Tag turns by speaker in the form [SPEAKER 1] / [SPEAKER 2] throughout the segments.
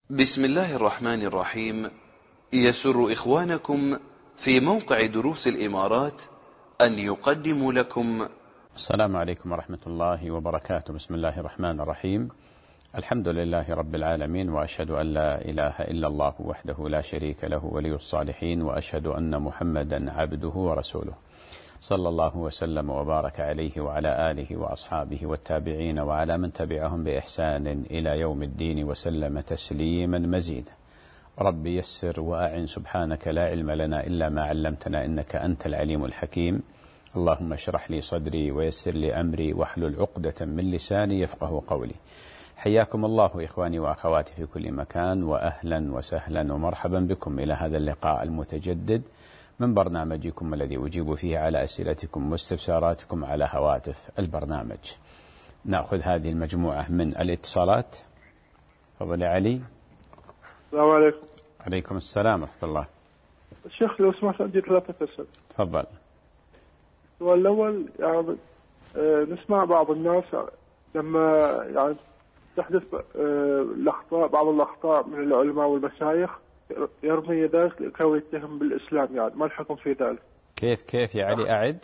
[SPEAKER 1] بسم الله الرحمن الرحيم. يسر إخوانكم في موقع دروس الإمارات أن يقدموا لكم.
[SPEAKER 2] السلام عليكم ورحمة الله وبركاته. بسم الله الرحمن الرحيم. الحمد لله رب العالمين، وأشهد أن لا إله إلا الله وحده لا شريك له ولي الصالحين، وأشهد أن محمدا عبده ورسوله، صلى الله وسلم وبارك عليه وعلى آله وأصحابه والتابعين وعلى من تبعهم بإحسان إلى يوم الدين، وسلم تسليما مزيدا. رب يسر وأعن، سبحانك لا علم لنا إلا ما علمتنا إنك أنت العليم الحكيم. اللهم اشرح لي صدري ويسر لي أمري واحلل عقدة من لساني يفقه قولي. حياكم الله إخواني وأخواتي في كل مكان، وأهلا وسهلا ومرحبا بكم إلى هذا اللقاء المتجدد من برنامجكم الذي أجيب فيه على أسئلتكم واستفساراتكم على هواتف البرنامج. نأخذ هذه المجموعة من الاتصالات. تفضل يا علي.
[SPEAKER 3] السلام عليكم.
[SPEAKER 2] عليكم السلام ورحمة الله.
[SPEAKER 3] الشيخ لو سمحت عندي 3 أسئلة.
[SPEAKER 2] تفضل.
[SPEAKER 3] السؤال الأول، نسمع بعض الناس لما تحدث الأخطاء، بعض الأخطاء من العلماء والمشايخ يرمي ذلك أو يتهم بالإسلام، ما الحكم في ذلك؟
[SPEAKER 2] كيف يا علي؟ أعد.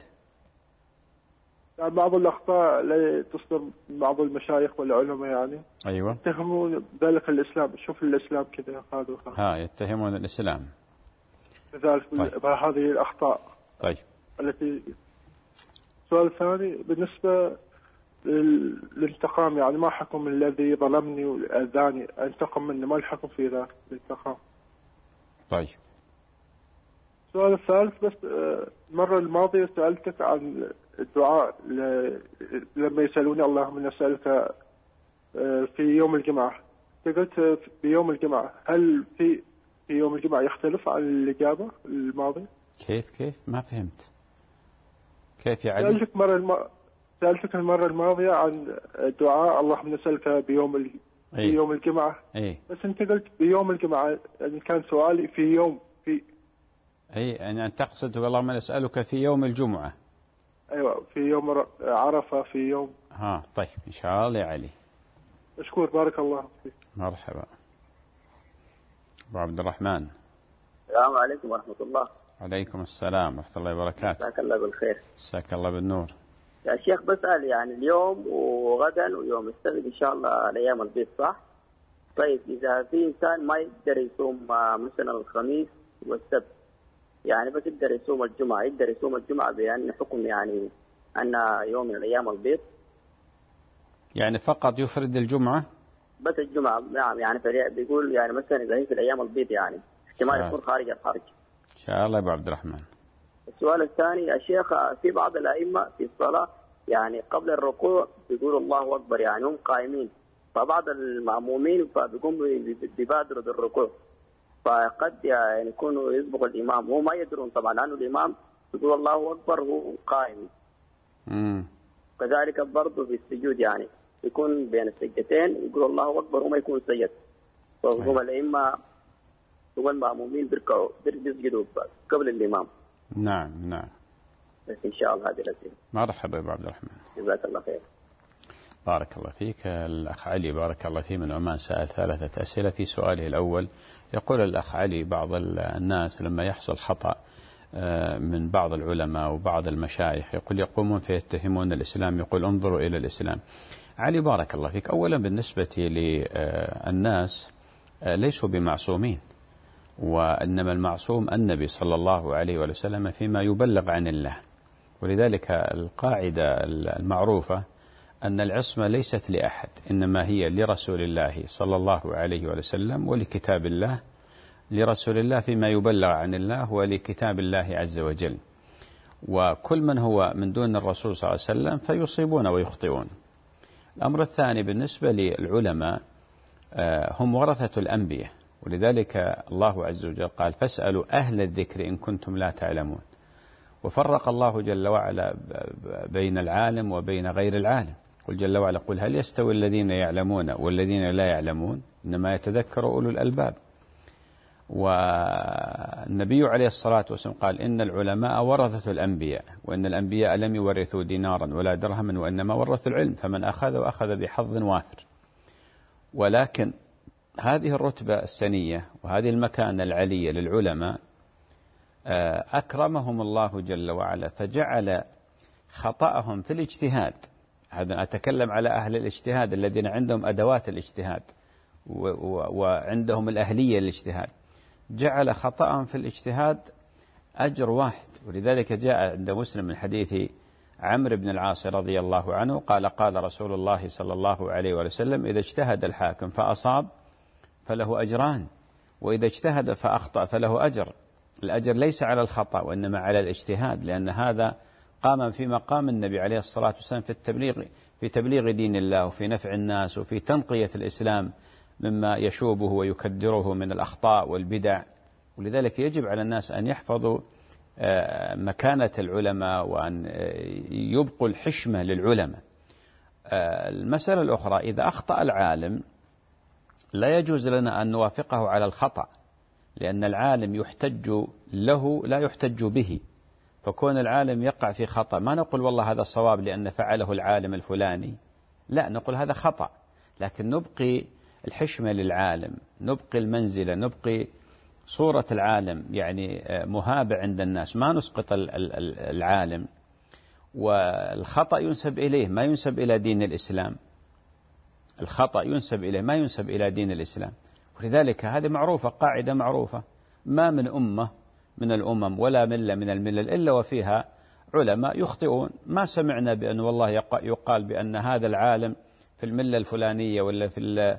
[SPEAKER 3] بعض الأخطاء اللي تصدر من بعض المشايخ والعلماء
[SPEAKER 2] أيوة،
[SPEAKER 3] يتهمون ذلك الإسلام. شوف الإسلام كذا
[SPEAKER 2] يتهمون الإسلام
[SPEAKER 3] كذلك. طيب. هذه الأخطاء.
[SPEAKER 2] طيب.
[SPEAKER 3] التي السؤال الثاني بالنسبة للانتقام، ما حكم الذي ظلمني وأذاني انتقم منه؟ ما الحكم في ذلك الانتقام؟
[SPEAKER 2] طيب.
[SPEAKER 3] السؤال الثالث، بس المرة الماضية سألتك عن الدعاء لما يسألوني اللهم نسألك في يوم الجمعة. قلت في يوم الجمعة، هل في يوم الجمعة يختلف عن الإجابة الماضية؟
[SPEAKER 2] كيف ما فهمت. كيف يا علي؟
[SPEAKER 3] سألتك المرة الماضية عن الدعاء اللهم نسألك بيوم يوم الجمعة. بس أنت قلت بيوم الجمعة، كان سؤالي في يوم
[SPEAKER 2] يعني أن تقصد اللهم نسألك في يوم الجمعة.
[SPEAKER 3] أيوة، في يوم عرفة، في يوم.
[SPEAKER 2] طيب إن شاء الله يا علي.
[SPEAKER 3] مشكور، بارك الله فيك.
[SPEAKER 2] مرحبا. أبو عبد الرحمن.
[SPEAKER 4] السلام عليكم ورحمة الله.
[SPEAKER 2] عليكم السلام ورحمة الله وبركاته.
[SPEAKER 4] مساك الله بالخير.
[SPEAKER 2] مساك الله بالنور.
[SPEAKER 4] يا شيخ بسأل اليوم وغدا ويوم السبت إن شاء الله الأيام البيض، صح؟ طيب إذا في إنسان ما يقدر يصوم مثلا الخميس والسبت، بس يقدر يصوم الجمعة، يقدر يصوم الجمعة بأن حكم أن يوم من الأيام البيض،
[SPEAKER 2] فقط يفرد الجمعة؟
[SPEAKER 4] بس الجمعة، نعم. بيقول مثلا إذا هي في الأيام البيض احتمال يكون خارج الحرج.
[SPEAKER 2] إن شاء الله يا أبو عبد الرحمن.
[SPEAKER 4] السؤال الثاني يا شيخ، في بعض الأئمة في الصلاة قبل الركوع بيقولوا الله أكبر، هم قائمين، فبعض المأمومين بيقوموا بيبادروا بالركوع، فقد يكونوا يسبق الإمام، وهم ما يدرون طبعا لأنه الإمام يقول الله أكبر هو قائم. كذلك برضه في السجود يكون بين السجدتين يقول الله أكبر وما يكون سجد، فهم الأئمة والمأمومين بيسجدوا قبل الإمام.
[SPEAKER 2] نعم.
[SPEAKER 4] بس إن شاء الله هذه الأسئلة.
[SPEAKER 2] مرحبا أبو عبد الرحمن.
[SPEAKER 4] جزاك الله خير.
[SPEAKER 2] بارك الله فيك. الأخ علي بارك الله فيه من عمان سأل 3 أسئلة. في سؤاله الأول يقول الأخ علي بعض الناس لما يحصل خطأ من بعض العلماء وبعض المشايخ يقومون فيتهمون الإسلام، يقول انظروا إلى الإسلام. علي بارك الله فيك، أولا بالنسبة للناس ليسوا بمعصومين، وإنما المعصوم النبي صلى الله عليه وسلم فيما يبلغ عن الله، ولذلك القاعدة المعروفة أن العصمة ليست لأحد، إنما هي لرسول الله صلى الله عليه وسلم ولكتاب الله، لرسول الله فيما يبلغ عن الله ولكتاب الله عز وجل. وكل من هو من دون الرسول صلى الله عليه وسلم فيصيبون ويخطئون. الأمر الثاني بالنسبة للعلماء، هم ورثة الأنبياء، ولذلك الله عز وجل قال فاسألوا أهل الذكر إن كنتم لا تعلمون، وفرق الله جل وعلا بين العالم وبين غير العالم. قل جل وعلا قل هل يستوي الذين يعلمون والذين لا يعلمون إنما يتذكر أولو الألباب. والنبي عليه الصلاة والسلام قال إن العلماء ورثة الأنبياء، وإن الأنبياء لم يورثوا دينارا ولا درهما وإنما ورثوا العلم، فمن أخذ بحظ وافر. ولكن هذه الرتبة السنية وهذه المكانة العلية للعلماء أكرمهم الله جل وعلا، فجعل خطأهم في الاجتهاد، هذا أتكلم على أهل الاجتهاد الذين عندهم أدوات الاجتهاد وعندهم الأهلية للاجتهاد، جعل خطأهم في الاجتهاد أجر واحد. ولذلك جاء عند مسلم من حديث عمرو بن العاص رضي الله عنه قال قال رسول الله صلى الله عليه وسلم: إذا اجتهد الحاكم فأصاب فله أجران، وإذا اجتهد فأخطأ فله أجر. الأجر ليس على الخطأ وإنما على الاجتهاد، لأن هذا قام في مقام النبي عليه الصلاة والسلام في تبليغ دين الله وفي نفع الناس وفي تنقية الإسلام مما يشوبه ويكدره من الأخطاء والبدع. ولذلك يجب على الناس أن يحفظوا مكانة العلماء وأن يبقوا الحشمة للعلماء. المسألة الأخرى: إذا أخطأ العالم لا يجوز لنا أن نوافقه على الخطأ، لأن العالم يحتج له لا يحتج به، فكون العالم يقع في خطأ ما نقول والله هذا صواب لأن فعله العالم الفلاني، لا، نقول هذا خطأ، لكن نبقي الحشمة للعالم، نبقي المنزلة، نبقي صورة العالم يعني مهابة عند الناس، ما نسقط العالم. والخطأ ينسب إليه ما ينسب إلى دين الإسلام، الخطأ ينسب إليه ما ينسب إلى دين الإسلام. ولذلك هذه معروفة، قاعدة معروفة: ما من أمة من الأمم ولا ملة من الملل إلا وفيها علماء يخطئون. ما سمعنا بأن والله يقال بأن هذا العالم في الملة الفلانية ولا في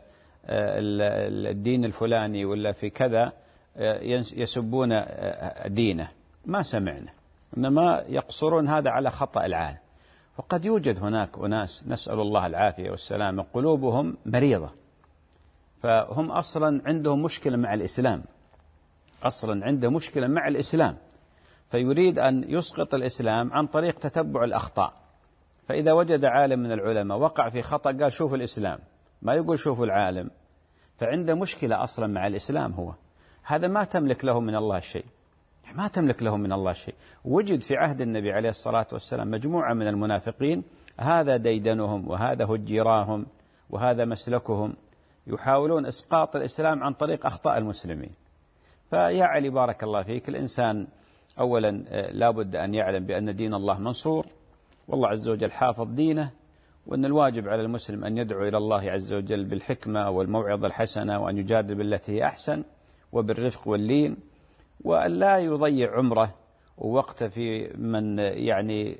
[SPEAKER 2] الدين الفلاني ولا في كذا يسبون دينه، ما سمعنا، إنما يقصرون هذا على خطأ العالم. وقد يوجد هناك أناس نسأل الله العافية والسلامة قلوبهم مريضة، فهم أصلا عندهم مشكلة مع الإسلام، أصلا عنده مشكلة مع الإسلام، فيريد أن يسقط الإسلام عن طريق تتبع الأخطاء. فإذا وجد عالم من العلماء وقع في خطأ قال شوفوا الإسلام، ما يقول شوفوا العالم، فعنده مشكلة أصلا مع الإسلام. هو هذا ما تملك له من الله شيء، ما تملك له من الله شيء. وجد في عهد النبي عليه الصلاة والسلام مجموعة من المنافقين هذا ديدنهم وهذا هجراهم وهذا مسلكهم، يحاولون إسقاط الإسلام عن طريق أخطاء المسلمين. فيا علي بارك الله فيك، الإنسان أولا لا بد أن يعلم بأن دين الله منصور والله عز وجل حافظ دينه، وأن الواجب على المسلم أن يدعو إلى الله عز وجل بالحكمة والموعظة الحسنة، وأن يجادل بالتي هي أحسن وبالرفق واللين، وأن لا يضيع عمره ووقته في من يعني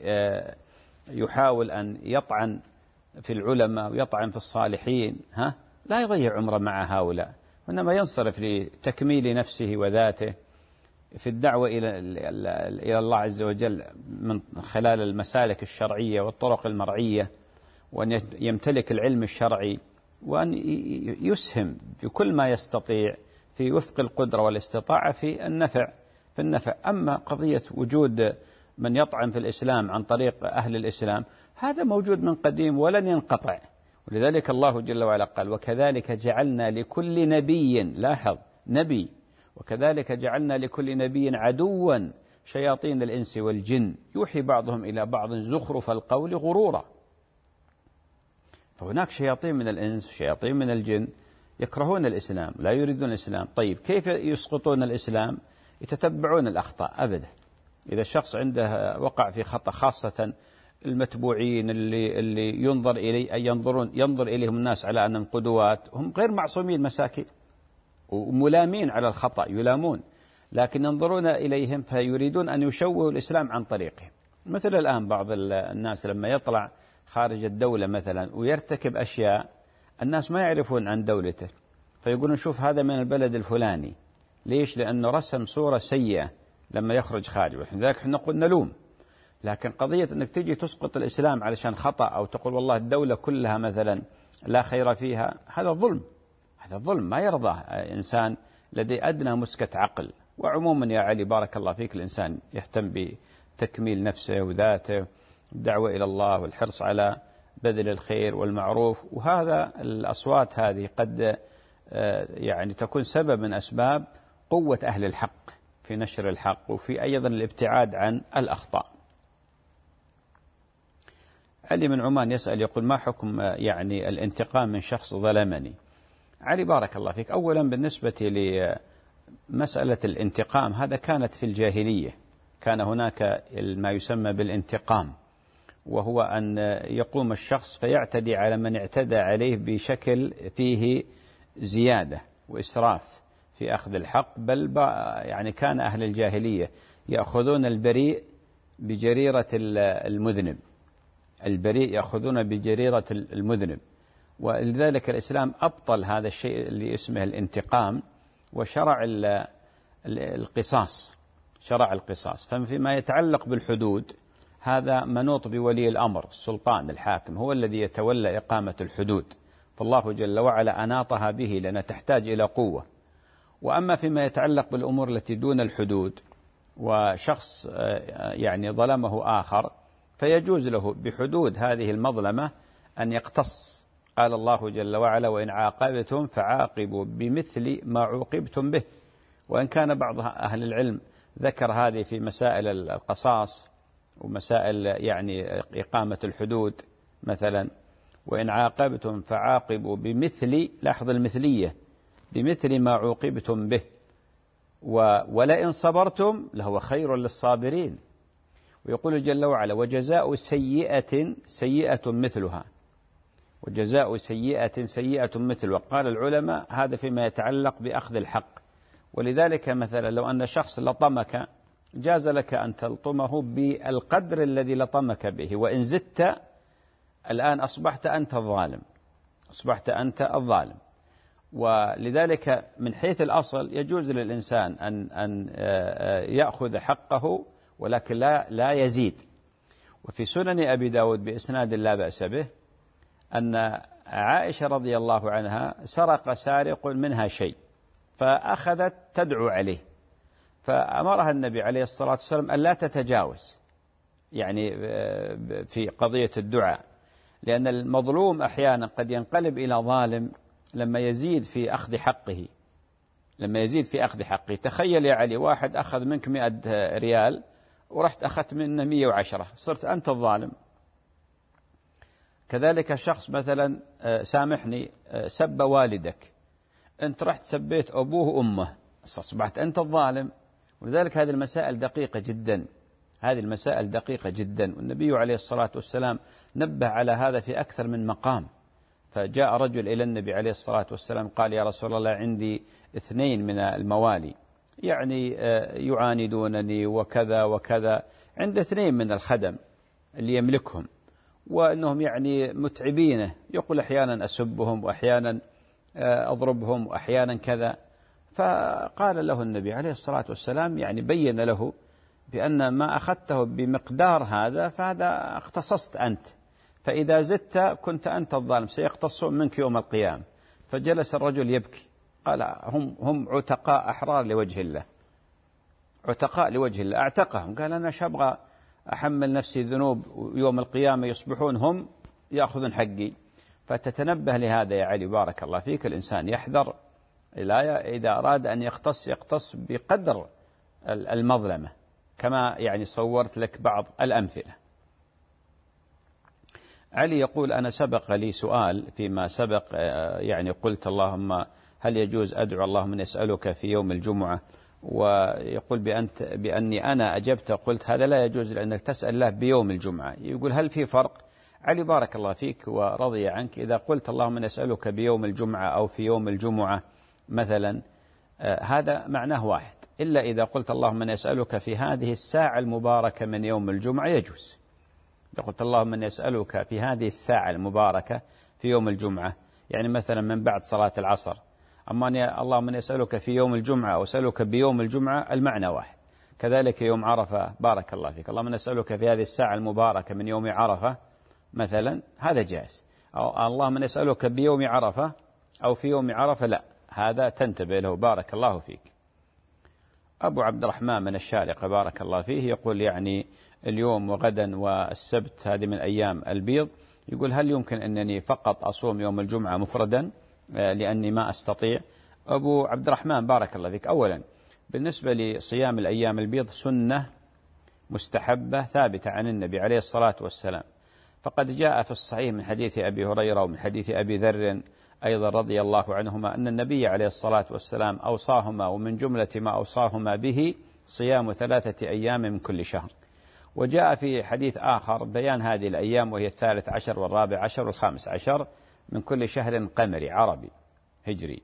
[SPEAKER 2] يحاول أن يطعن في العلماء ويطعن في الصالحين، لا يضيع عمره مع هؤلاء، وإنما ينصرف لتكميل نفسه وذاته في الدعوة إلى الله عز وجل من خلال المسالك الشرعية والطرق المرعية، وأن يمتلك العلم الشرعي، وأن يسهم بكل ما يستطيع في وفق القدرة والاستطاعة في النفع. أما قضية وجود من يطعن في الإسلام عن طريق أهل الإسلام هذا موجود من قديم ولن ينقطع. ولذلك الله جل وعلا قال: وكذلك جعلنا لكل نبي، لاحظ نبي، وكذلك جعلنا لكل نبي عدوا شياطين الإنس والجن يوحي بعضهم إلى بعض زخرف القول غرورا. فهناك شياطين من الإنس وشياطين من الجن يكرهون الإسلام، لا يريدون الإسلام. طيب كيف يسقطون الإسلام؟ يتتبعون الأخطاء أبدا. إذا الشخص عنده وقع في خطأ، خاصة المتبوعين اللي ينظر إليهم الناس على أنهم قدوات، هم غير معصومين، مساكين وملامين على الخطأ، يلامون، لكن ينظرون إليهم فيريدون أن يشوهوا الإسلام عن طريقهم. مثل الآن بعض الناس لما يطلع خارج الدولة مثلا ويرتكب أشياء الناس ما يعرفون عن دولته، فيقولون شوف هذا من البلد الفلاني. ليش؟ لأنه رسم صورة سيئة لما يخرج خارج، لذلك احنا نقول نلوم. لكن قضية أنك تجي تسقط الإسلام علشان خطأ، أو تقول والله الدولة كلها مثلا لا خير فيها، هذا ظلم، هذا ظلم ما يرضاه إنسان لدي أدنى مسكة عقل. وعموما يا علي بارك الله فيك، الإنسان يهتم بتكميل نفسه وذاته، الدعوة إلى الله والحرص على بذل الخير والمعروف. وهذا الأصوات هذه قد يعني تكون سبب من أسباب قوة أهل الحق في نشر الحق، وفي أيضا الابتعاد عن الأخطاء. علي من عمان يسأل يقول: ما حكم يعني الانتقام من شخص ظلمني؟ علي بارك الله فيك، أولا بالنسبة لمسألة الانتقام، هذا كانت في الجاهلية، كان هناك ما يسمى بالانتقام، وهو أن يقوم الشخص فيعتدي على من اعتدى عليه بشكل فيه زيادة وإسراف في أخذ الحق. بل يعني كان أهل الجاهلية يأخذون البريء بجريرة المذنب، البريء يأخذون بجريرة المذنب، ولذلك الإسلام أبطل هذا الشيء اللي اسمه الانتقام، وشرع القصاص، شرع القصاص. فيما يتعلق بالحدود هذا منوط بولي الأمر، السلطان الحاكم هو الذي يتولى إقامة الحدود، فالله جل وعلا أناطها به لأنها تحتاج إلى قوة. وأما فيما يتعلق بالأمور التي دون الحدود، وشخص يعني ظلمه آخر، فيجوز له بحدود هذه المظلمة أن يقتص. قال الله جل وعلا: وإن عاقبتم فعاقبوا بمثل ما عوقبتم به. وإن كان بعض أهل العلم ذكر هذه في مسائل القصاص ومسائل يعني إقامة الحدود، مثلا وإن عاقبتم فعاقبوا بمثل، لاحظ المثلية، بمثل ما عوقبتم به ولئن صبرتم لهو خير للصابرين. ويقول جل وعلا: وجزاء سيئة سيئة مثلها، وجزاء سيئة سيئة مثلها. قال العلماء هذا فيما يتعلق بأخذ الحق. ولذلك مثلا لو أن شخص لطمك جاز لك أن تلطمه بالقدر الذي لطمك به، وإن زدت الآن أصبحت أنت الظالم، أصبحت أنت الظالم. ولذلك من حيث الأصل يجوز للإنسان أن يأخذ حقه، ولكن لا يزيد. وفي سنن أبي داود بإسناد لا بأس به أن عائشة رضي الله عنها سرق سارق منها شيء، فأخذت تدعو عليه، فأمرها النبي عليه الصلاة والسلام أن لا تتجاوز يعني في قضية الدعاء، لأن المظلوم أحيانا قد ينقلب إلى ظالم لما يزيد في أخذ حقه، لما يزيد في أخذ حقه. تخيل يا علي واحد أخذ منك 100 ريال ورحت أخذت منه 110، صرت أنت الظالم. كذلك شخص مثلا سامحني سب والدك، أنت رحت سبيت أبوه وأمه، أصبحت أنت الظالم. ولذلك هذه المسائل دقيقة جدا، هذه المسائل دقيقة جدا، والنبي عليه الصلاة والسلام نبه على هذا في أكثر من مقام. فجاء رجل إلى النبي عليه الصلاة والسلام قال: يا رسول الله عندي 2 من الموالي يعني يعاندونني وكذا وكذا، عند 2 من الخدم اللي يملكهم، وأنهم يعني متعبينه، يقول أحيانا أسبهم وأحيانا أضربهم وأحيانا كذا. فقال له النبي عليه الصلاة والسلام يعني بين له بأن ما أخذته بمقدار هذا فهذا اختصصت أنت، فإذا زدت كنت أنت الظالم، سيقتصون منك يوم القيامة. فجلس الرجل يبكي، قال: هم عتقاء أحرار لوجه الله، عتقاء لوجه الله، أعتقهم. قال: أنا أبغى أحمل نفسي ذنوب يوم القيامة يصبحون هم يأخذون حقي. فتتنبه لهذا يا علي بارك الله فيك، الإنسان يحذر إذا أراد أن يقتص بقدر المظلمة، كما يعني صورت لك بعض الأمثلة. علي يقول: أنا سبق لي سؤال فيما سبق، يعني قلت اللهم هل يجوز أدعو اللهم نسألك في يوم الجمعة، ويقول بأني أنا أجبت قلت هذا لا يجوز لأنك تسأل الله بيوم الجمعة. يقول: هل في فرق؟ علي بارك الله فيك ورضي عنك، إذا قلت اللهم نسألك بيوم الجمعة أو في يوم الجمعة مثلا هذا معناه واحد، إلا إذا قلت اللهم نسألك في هذه الساعة المباركة من يوم الجمعة يجوز. إذا قلت اللهم نسألك في هذه الساعة المباركة في يوم الجمعة، يعني مثلا من بعد صلاة العصر، أما اللهم نسألك في يوم الجمعة أو أسألك بيوم الجمعة المعنى واحد. كذلك يوم عرفة بارك الله فيك، اللهم نسألك في هذه الساعة المباركة من يوم عرفة مثلا، هذا جائز. أو اللهم نسألك بيوم عرفة أو في يوم عرفة، لا، هذا تنتبه له بارك الله فيك. أبو عبد الرحمن من الشارقة بارك الله فيه يقول: يعني اليوم وغدا والسبت هذه من أيام البيض، يقول: هل يمكن أنني فقط أصوم يوم الجمعة مفردا لأني ما أستطيع؟ أبو عبد الرحمن بارك الله فيك، أولا بالنسبة لصيام الأيام البيض سنة مستحبة ثابتة عن النبي عليه الصلاة والسلام، فقد جاء في الصحيح من حديث أبي هريرة ومن حديث أبي ذر أيضا رضي الله عنهما أن النبي عليه الصلاة والسلام أوصاهما، ومن جملة ما أوصاهما به صيام 3 أيام من كل شهر. وجاء في حديث آخر بيان هذه الأيام، وهي 13 و14 و15 من كل شهر قمري عربي هجري.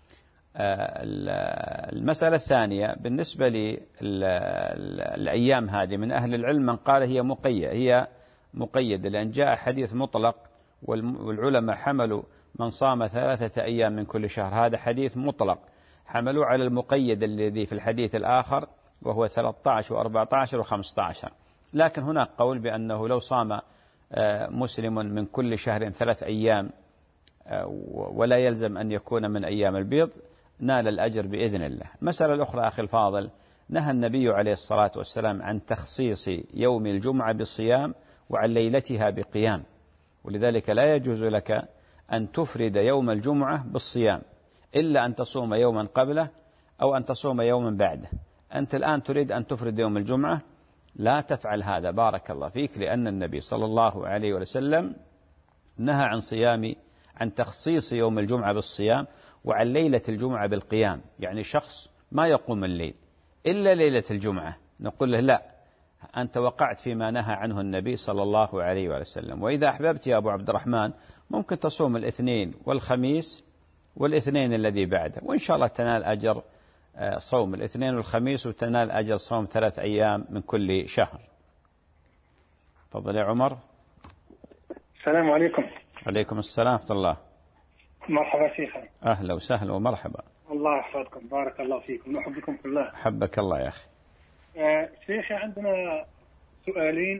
[SPEAKER 2] المسألة الثانية بالنسبة للأيام هذه، من أهل العلم من قال هي مقيدة، لأن جاء حديث مطلق والعلماء حملوا من صام 3 أيام من كل شهر، هذا حديث مطلق، حملوا على المقيد الذي في الحديث الآخر وهو 13 و14 و15. لكن هناك قول بأنه لو صام مسلم من كل شهر 3 أيام ولا يلزم أن يكون من أيام البيض نال الأجر بإذن الله. المسألة الأخرى أخي الفاضل، نهى النبي عليه الصلاة والسلام عن تخصيص يوم الجمعة بالصيام وعن ليلتها بقيام، ولذلك لا يجوز لك أن تفرد يوم الجمعة بالصيام إلا أن تصوم يوما قبله أو أن تصوم يوما بعده. أنت الآن تريد أن تفرد يوم الجمعة، لا تفعل هذا بارك الله فيك، لأن النبي صلى الله عليه وسلم نهى عن تخصيص يوم الجمعة بالصيام وعن ليلة الجمعة بالقيام. يعني شخص ما يقوم الليل إلا ليلة الجمعة، نقول له لا، أنت وقعت فيما نهى عنه النبي صلى الله عليه وسلم. وإذا أحببت يا أبو عبد الرحمن ممكن تصوم الاثنين والخميس والاثنين الذي بعده، وإن شاء الله تنال أجر صوم الاثنين والخميس، وتنال أجر صوم 3 أيام من كل شهر. تفضل يا عمر.
[SPEAKER 5] السلام عليكم.
[SPEAKER 2] عليكم السلام ورحمة الله.
[SPEAKER 5] مرحبا شيخنا.
[SPEAKER 2] أهلا وسهلا ومرحبا.
[SPEAKER 5] الله يحفظكم، بارك الله فيكم، نحبكم في الله.
[SPEAKER 2] حبك الله يا أخي.
[SPEAKER 5] شيخي عندنا سؤالين.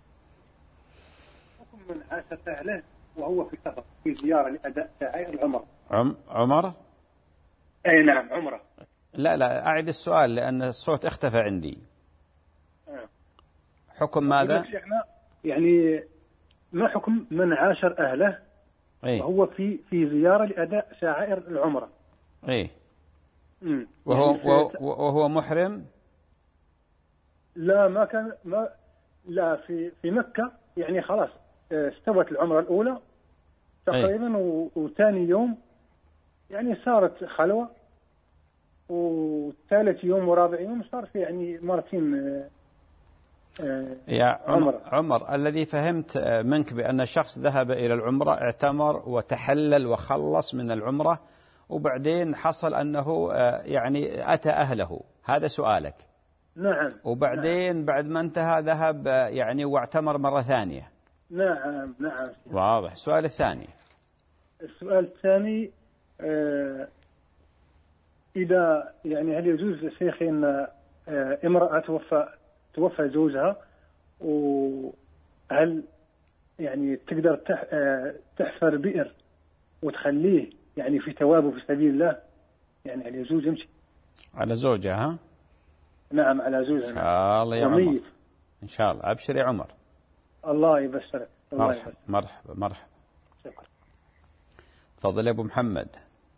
[SPEAKER 5] حكم من عاش أهله وهو في سفر في زيارة لأداء شعائر العمرة.
[SPEAKER 2] عمر؟
[SPEAKER 5] أي نعم عمرة.
[SPEAKER 2] لا أعد السؤال لأن الصوت اختفى عندي. حكم ماذا؟
[SPEAKER 5] يعني ما حكم من عاشر أهله وهو في زيارة لأداء شعائر العمرة؟
[SPEAKER 2] إيه. وهو محرم؟
[SPEAKER 5] لا، ما كان لا في مكة، يعني خلاص استوت العمرة الأولى تقريبا، وثاني يوم يعني صارت خلوة، وثالث يوم ورابع يوم صار في يعني مرتين.
[SPEAKER 2] يا عمر الذي فهمت منك بأن شخص ذهب إلى العمرة، اعتمر وتحلل وخلص من العمرة، وبعدين حصل أنه يعني أتى أهله، هذا سؤالك؟
[SPEAKER 5] نعم.
[SPEAKER 2] وبعدين بعد ما انتهى ذهب يعني واعتمر مرة ثانية؟
[SPEAKER 5] نعم.
[SPEAKER 2] واضح. السؤال الثاني.
[SPEAKER 5] السؤال الثاني، إذا يعني هل يجوز يا شيخي أن امرأة توفى زوجها، وهل يعني تقدر تحفر بئر وتخليه يعني في ثوابه في سبيل الله؟ يعني هل يجوز يمشي
[SPEAKER 2] على زوجها؟
[SPEAKER 5] نعم على زوجها.
[SPEAKER 2] إن شاء الله يا عمر، إن شاء الله. أبشر يا عمر.
[SPEAKER 5] الله يبشرك.
[SPEAKER 2] مرحبا. شكرا. تفضل يا أبو محمد.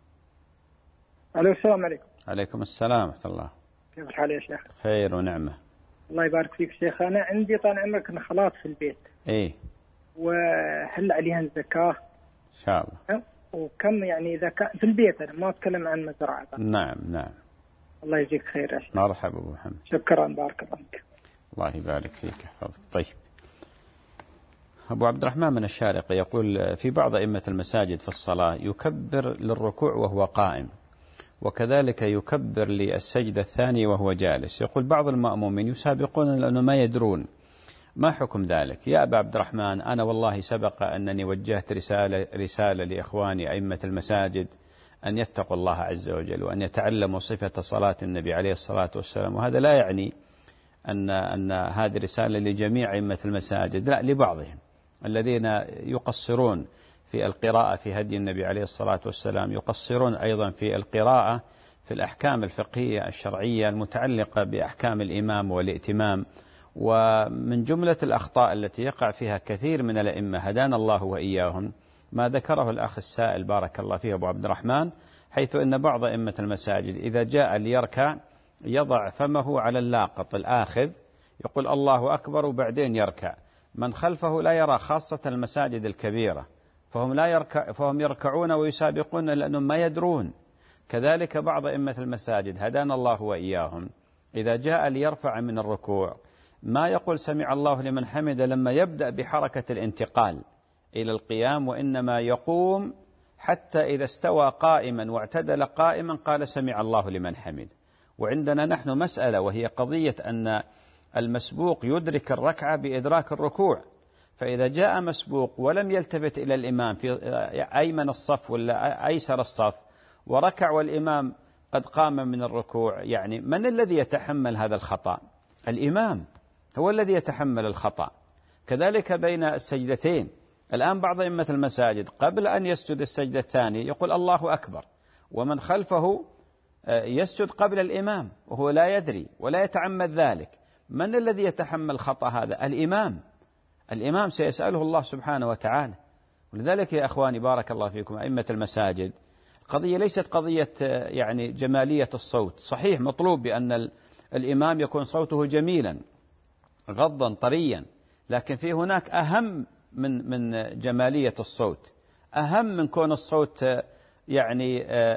[SPEAKER 6] السلام عليكم.
[SPEAKER 2] عليكم السلام ورحمة الله.
[SPEAKER 6] كيف الحال يا شيخ؟
[SPEAKER 2] خير ونعمة.
[SPEAKER 6] الله يبارك فيك شيخ. أنا عندي طال عمرك نخلات في البيت.
[SPEAKER 2] إيه.
[SPEAKER 6] وهل عليها الزكاة؟
[SPEAKER 2] إن شاء الله.
[SPEAKER 6] وكم يعني إذا كان في البيت، أنا ما أتكلم عن مزرعة.
[SPEAKER 2] نعم.
[SPEAKER 6] الله يجزيك خير يا شيخ.
[SPEAKER 2] مرحبا أبو محمد.
[SPEAKER 6] شكرا، بارك الله فيك.
[SPEAKER 2] الله يبارك فيك يحفظك. طيب، أبو عبد الرحمن من الشارقة يقول: في بعض أئمة المساجد في الصلاة يكبر للركوع وهو قائم، وكذلك يكبر للسجدة الثانية وهو جالس. يقول بعض المأمومين يسابقون لأنه ما يدرون، ما حكم ذلك؟ يا أبا عبد الرحمن، أنا والله سبق أنني وجهت رسالة لإخواني أئمة المساجد أن يتقوا الله عز وجل وأن يتعلموا صفة صلاة النبي عليه الصلاة والسلام، وهذا لا يعني أن هذه رسالة لجميع أئمة المساجد، لا، لبعضهم الذين يقصرون في القراءة في هدي النبي عليه الصلاة والسلام، يقصرون أيضا في القراءة في الأحكام الفقهية الشرعية المتعلقة بأحكام الإمام والائتمام. ومن جملة الأخطاء التي يقع فيها كثير من الأئمة هدانا الله وإياهم ما ذكره الأخ السائل بارك الله فيه أبو عبد الرحمن، حيث أن بعض أئمة المساجد إذا جاء ليركع يضع فمه على اللاقط الآخذ، يقول الله أكبر وبعدين يركع. من خلفه لا يرى، خاصة المساجد الكبيرة، فهم يركعون ويسابقون لأنهم ما يدرون. كذلك بعض أئمة المساجد هدانا الله وإياهم إذا جاء ليرفع من الركوع ما يقول سمع الله لمن حمده لما يبدأ بحركة الانتقال إلى القيام، وإنما يقوم حتى إذا استوى قائما واعتدل قائما قال سمع الله لمن حمده. وعندنا نحن مسألة وهي قضية أن المسبوق يدرك الركعة بإدراك الركوع، فإذا جاء مسبوق ولم يلتفت إلى الإمام في أيمن الصف ولا أيسر الصف وركع والإمام قد قام من الركوع، يعني من الذي يتحمل هذا الخطأ؟ الإمام هو الذي يتحمل الخطأ. كذلك بين السجدتين، الآن بعض أئمة المساجد قبل أن يسجد السجدة الثانية يقول الله أكبر، ومن خلفه يسجد قبل الإمام وهو لا يدري ولا يتعمد ذلك. من الذي يتحمل الخطأ هذا؟ الإمام سيسأله الله سبحانه وتعالى. ولذلك يا أخواني بارك الله فيكم أئمة المساجد، القضية ليست قضية يعني جمالية الصوت. صحيح مطلوب بأن الإمام يكون صوته جميلا غضا طريا، لكن في هناك أهم من جمالية الصوت، أهم من كون الصوت يعني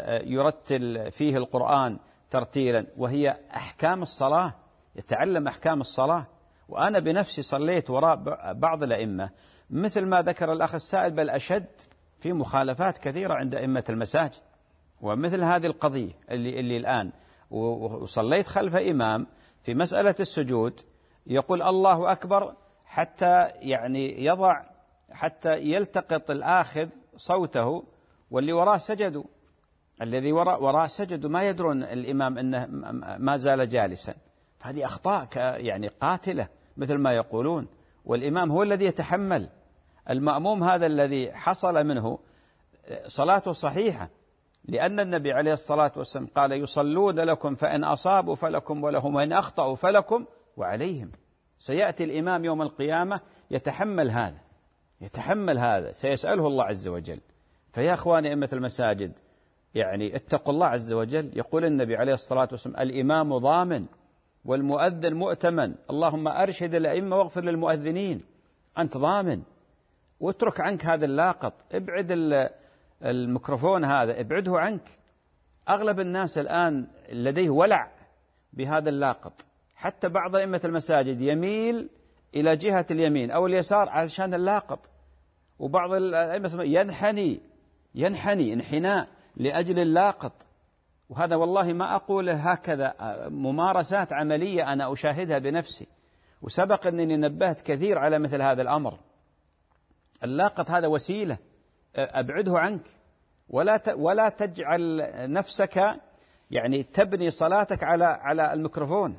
[SPEAKER 2] يرتل فيه القرآن ترتيلا، وهي أحكام الصلاة، يتعلم أحكام الصلاة. وأنا بنفسي صليت وراء بعض الأئمة مثل ما ذكر الأخ السائل، بل أشد، في مخالفات كثيرة عند أئمة المساجد. ومثل هذه القضية اللي الآن وصليت خلف إمام في مسألة السجود يقول الله أكبر حتى يعني يضع، حتى يلتقط الآخذ صوته واللي وراه سجدوا، الذي وراه سجدوا ما يدرون الإمام أنه ما زال جالسا. هذه أخطاء يعني قاتلة مثل ما يقولون، والإمام هو الذي يتحمل. المأموم هذا الذي حصل منه صلاته صحيحة، لأن النبي عليه الصلاة والسلام قال يصلون لكم فإن أصابوا فلكم ولهم وإن أخطأوا فلكم وعليهم. سيأتي الإمام يوم القيامة يتحمل هذا سيسأله الله عز وجل. فيا أخواني أئمة المساجد يعني اتقوا الله عز وجل. يقول النبي عليه الصلاة والسلام الإمام ضامن والمؤذن مؤتمن، اللهم أرشد الأئمة واغفر للمؤذنين. أنت ضامن، واترك عنك هذا اللاقط، ابعد الميكروفون هذا ابعده عنك. أغلب الناس الآن لديه ولع بهذا اللاقط، حتى بعض أئمة المساجد يميل إلى جهة اليمين أو اليسار علشان اللاقط، وبعض الأئمة ينحني انحناء لأجل اللاقط. وهذا والله ما أقوله هكذا، ممارسات عملية أنا أشاهدها بنفسي، وسبق أنني نبهت كثير على مثل هذا الأمر. اللاقط هذا وسيلة، أبعده عنك، ولا تجعل نفسك يعني تبني صلاتك على الميكروفون،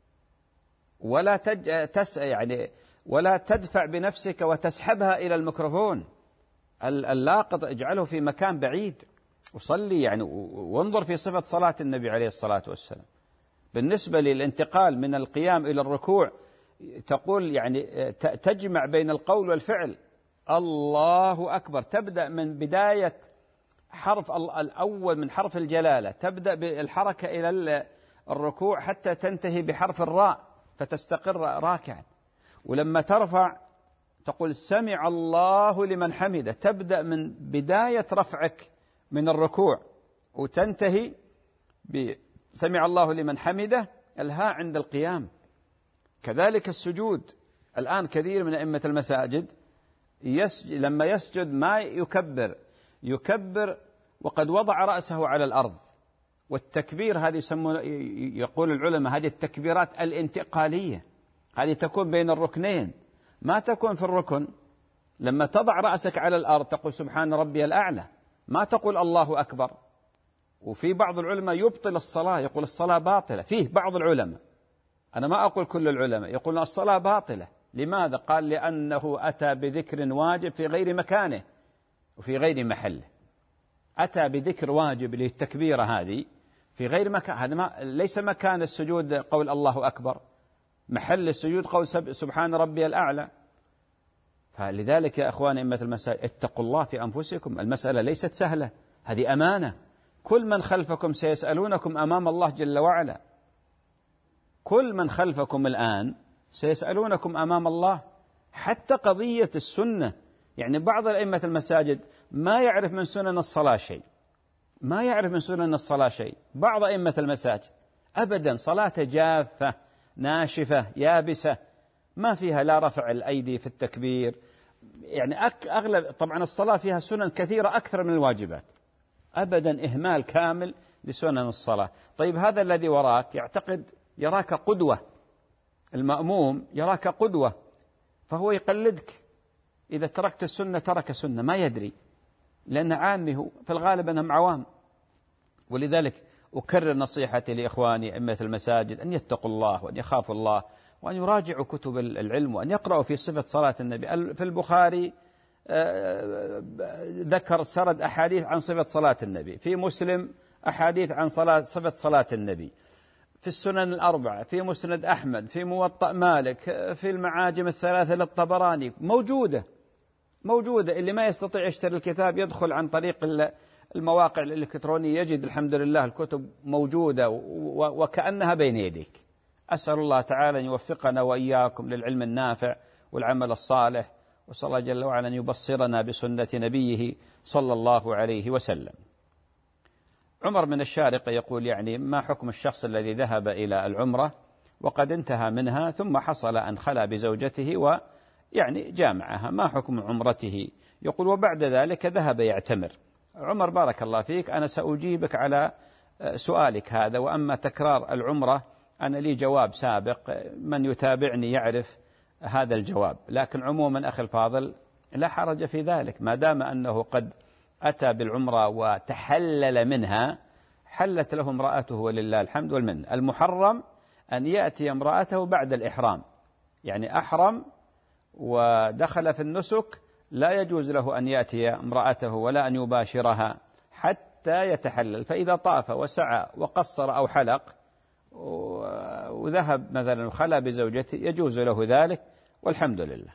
[SPEAKER 2] ولا تدفع بنفسك وتسحبها إلى الميكروفون. اللاقط اجعله في مكان بعيد وصلي يعني، وانظر في صفة صلاة النبي عليه الصلاة والسلام. بالنسبة للانتقال من القيام إلى الركوع تقول يعني تجمع بين القول والفعل. الله أكبر، تبدأ من بداية حرف الأول من حرف الجلالة، تبدأ بالحركة إلى الركوع حتى تنتهي بحرف الراء فتستقر راكعا. ولما ترفع تقول سمع الله لمن حمده، تبدأ من بداية رفعك من الركوع وتنتهي بسمع الله لمن حمده، الهاء عند القيام. كذلك السجود، الآن كثير من أئمة المساجد لما يسجد ما يكبر وقد وضع رأسه على الأرض. والتكبير هذه يقول العلماء هذه التكبيرات الانتقالية، هذه تكون بين الركنين، ما تكون في الركن. لما تضع رأسك على الأرض تقول سبحان ربي الأعلى، ما تقول الله أكبر. وفي بعض العلماء يبطل الصلاة، يقول الصلاة باطلة. فيه بعض العلماء، أنا ما أقول كل العلماء، يقولون الصلاة باطلة. لماذا؟ قال لأنه أتى بذكر واجب في غير مكانه وفي غير محله. أتى بذكر واجب للتكبيرة هذه في غير مكان، هذا ليس مكان السجود قول الله أكبر، محل السجود قول سبحان ربي الأعلى. فلذلك يا أخواني أئمة المساجد اتقوا الله في أنفسكم، المسألة ليست سهلة، هذه أمانة. كل من خلفكم سيسألونكم أمام الله جل وعلا، كل من خلفكم الآن سيسألونكم أمام الله. حتى قضية السنة يعني بعض الأئمة المساجد ما يعرف من سنن الصلاة شيء، ما يعرف من سنن الصلاة شيء. بعض أئمة المساجد أبدا صلاة جافة ناشفة يابسة، ما فيها لا رفع الأيدي في التكبير، يعني أغلب طبعا الصلاة فيها سنن كثيرة أكثر من الواجبات، أبدا إهمال كامل لسنن الصلاة. طيب هذا الذي وراك يعتقد يراك قدوة، المأموم يراك قدوة، فهو يقلدك. إذا تركت السنة ترك سنة، ما يدري، لأن عامه في الغالب أنهم عوام. ولذلك أكرر نصيحتي لإخواني أئمة المساجد أن يتقوا الله وأن يخافوا الله وأن يراجعوا كتب العلم وأن يقرأوا في صفة صلاة النبي. في البخاري ذكر سرد أحاديث عن صفة صلاة النبي، في مسلم أحاديث عن صفة صلاة النبي، في السنن الأربعة، في مسند أحمد، في موطأ مالك، في المعاجم الثلاثة للطبراني، موجودة. اللي ما يستطيع يشتري الكتاب يدخل عن طريق المواقع الإلكترونية يجد الحمد لله الكتب موجودة وكأنها بين يديك. أسأل الله تعالى أن يوفقنا وإياكم للعلم النافع والعمل الصالح، وصلى الله جل وعلا أن يبصرنا بسنة نبيه صلى الله عليه وسلم. عمر من الشارقة يقول يعني ما حكم الشخص الذي ذهب إلى العمرة وقد انتهى منها ثم حصل أن خلى بزوجته ويعني جامعها، ما حكم عمرته؟ يقول وبعد ذلك ذهب يعتمر. عمر بارك الله فيك، أنا سأجيبك على سؤالك هذا، وأما تكرار العمرة أنا لي جواب سابق، من يتابعني يعرف هذا الجواب. لكن عموما أخي الفاضل لا حرج في ذلك، ما دام أنه قد أتى بالعمرة وتحلل منها حلت له امرأته ولله الحمد والمنة. المحرم أن يأتي امرأته بعد الإحرام، يعني أحرم ودخل في النسك لا يجوز له أن يأتي امرأته ولا أن يباشرها حتى يتحلل. فإذا طاف وسعى وقصر أو حلق وذهب مثلا وخلى بزوجته يجوز له ذلك والحمد لله.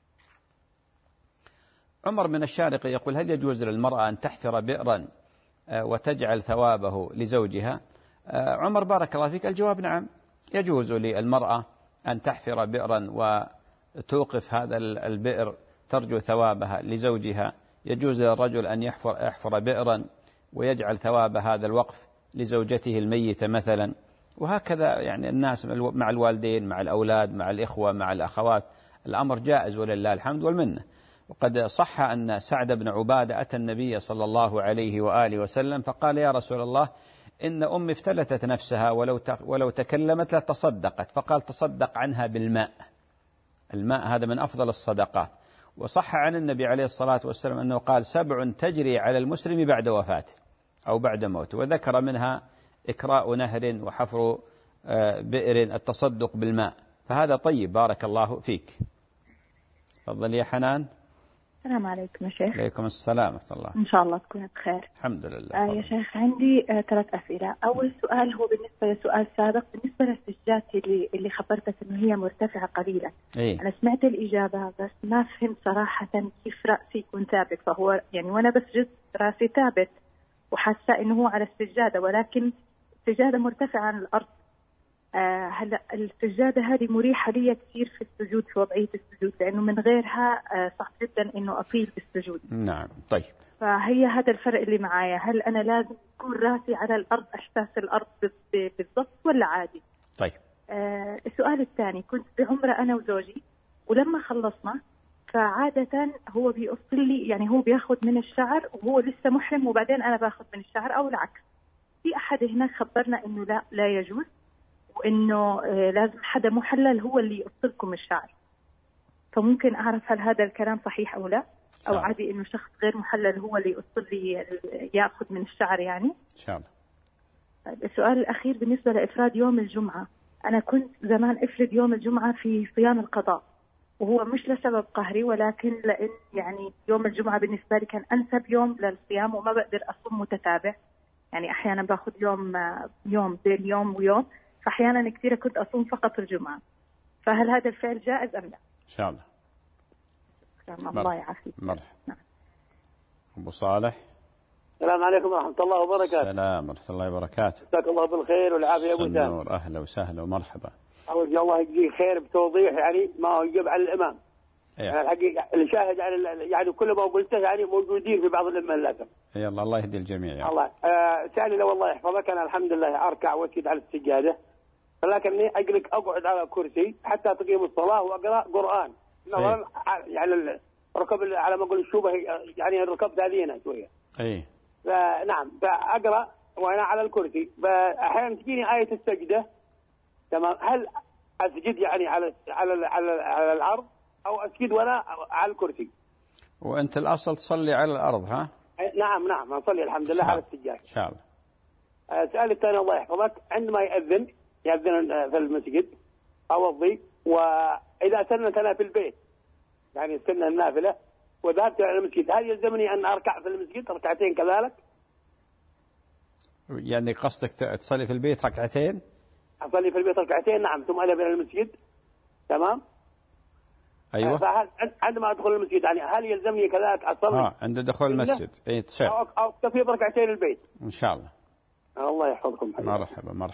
[SPEAKER 2] عمر من الشارقة يقول هل يجوز للمرأة أن تحفر بئرا وتجعل ثوابه لزوجها؟ عمر بارك الله فيك، الجواب نعم، يجوز للمرأة أن تحفر بئرا وتوقف هذا البئر ترجو ثوابها لزوجها، يجوز للرجل أن يحفر بئرا ويجعل ثواب هذا الوقف لزوجته الميتة مثلا، وهكذا يعني الناس مع الوالدين مع الأولاد مع الإخوة مع الأخوات، الأمر جائز ولله الحمد والمنة. وقد صح أن سعد بن عبادة أتى النبي صلى الله عليه وآله وسلم فقال يا رسول الله إن أمي افتلتت نفسها ولو تكلمت لتصدقت، فقال تصدق عنها بالماء، الماء هذا من أفضل الصدقات. وصح عن النبي عليه الصلاة والسلام أنه قال 7 تجري على المسلم بعد وفاته أو بعد موته، وذكر منها إكراء نهر وحفر بئر، التصدق بالماء، فهذا طيب بارك الله فيك. تفضل يا حنان.
[SPEAKER 7] السلام عليكم يا شيخ.
[SPEAKER 2] عليكم السلام ورحمة الله.
[SPEAKER 7] إن شاء الله تكون بخير.
[SPEAKER 2] الحمد لله.
[SPEAKER 7] يا شيخ عندي 3 أسئلة. أول سؤال هو بالنسبة لسؤال سابق بالنسبة للسجاد اللي خبرتك إنه هي مرتفعة قليلا.
[SPEAKER 2] إيه؟
[SPEAKER 7] أنا سمعت الإجابة بس ما فهمت صراحة كيف رأسي يكون ثابت، فهو يعني وأنا بسجد رأسي ثابت وحاسة إنه هو على السجادة، ولكن السجادة مرتفعة عن الأرض. هلا السجادة هذه مريحة لي كثير في السجود، في وضعية السجود، لأنه من غيرها صعب جدا إنه أطيل بالسجود.
[SPEAKER 2] نعم طيب.
[SPEAKER 7] فهي هذا الفرق اللي معايا، هل أنا لازم يكون راسي على الأرض أحساس الأرض بالضبط ولا عادي؟
[SPEAKER 2] طيب.
[SPEAKER 7] السؤال الثاني، كنت بعمرة أنا وزوجي، ولما خلصنا فعادة هو بيقص لي، يعني هو بياخذ من الشعر وهو لسه محرم وبعدين أنا باخذ من الشعر أو العكس. في أحد هناك خبرنا إنه لا يجوز، وإنه لازم حدا محلل هو اللي يقص لكم الشعر. فممكن أعرف هل هذا الكلام صحيح أو لا، أو عادي إنه شخص غير محلل هو اللي يقص لي يأخذ من الشعر يعني؟
[SPEAKER 2] إن شاء الله.
[SPEAKER 7] السؤال الأخير بالنسبة لإفراد يوم الجمعة، أنا كنت زمان أفرد يوم الجمعة في صيام القضاء، وهو مش لسبب قهري ولكن لأن يعني يوم الجمعة بالنسبة لي كان أنسب يوم للصيام وما بقدر أصوم متتابع، يعني أحيانا باخذ يوم بين يوم ويوم، فأحيانا كثير كنت أصوم فقط الجمعة. فهل هذا الفعل جائز أم لا؟
[SPEAKER 2] إن شاء الله.
[SPEAKER 7] الله يعافيك.
[SPEAKER 2] مرحبا. نعم. أبو صالح.
[SPEAKER 8] السلام عليكم ورحمة الله وبركاته.
[SPEAKER 2] السلام ورحمة الله وبركاته.
[SPEAKER 8] جزاك الله بالخير والعافية يا أبو
[SPEAKER 2] سام. أهلا وسهلا ومرحبا.
[SPEAKER 8] أرجو الله يجزيك خير بتوضيح يعني ما هو يجب على الإمام. يعني الحقيقة الشاهد يعني كل ما قلته يعني موجودين في بعض الأمة للأسف.
[SPEAKER 2] يلا الله يهدي الجميع يا
[SPEAKER 8] الله. ثاني لو الله يحفظك، أنا الحمد لله أركع وأسجد على السجادة، ولكني أقعد على كرسي حتى تقيم الصلاة وأقرأ قرآن. نظرا يعني ركب على ما أقول الشوبة، يعني ركبت هذينا شوية. نعم، فأقرأ وأنا على الكرسي، فأحيانا تجيني آية السجدة، تمام، هل أسجد يعني على الأرض أو أسجد وأنا على الكرسي؟
[SPEAKER 2] وأنت الأصل تصلي على الأرض ها؟
[SPEAKER 8] نعم أصلي الحمد لله على السجادة.
[SPEAKER 2] إن شاء الله.
[SPEAKER 8] السؤال الثاني الله يحفظك، عندما يأذن في المسجد أوضي، وإذا سنت أنا في البيت يعني سنة النافلة وذهبت إلى المسجد، هل يلزمني أن أركع في المسجد ركعتين كذلك؟
[SPEAKER 2] يعني قصدك تصلي في البيت ركعتين؟
[SPEAKER 8] أصلي في البيت ركعتين نعم، ثم أذهب إلى المسجد، تمام؟
[SPEAKER 2] أيوة.
[SPEAKER 8] فهل عندما أدخل المسجد يعني هل يلزمني كذلك أصلي؟
[SPEAKER 2] عند دخول المسجد.
[SPEAKER 8] أو أكتفي بركعتين البيت؟
[SPEAKER 2] إن شاء الله.
[SPEAKER 8] الله يحفظكم.
[SPEAKER 2] مرحبا.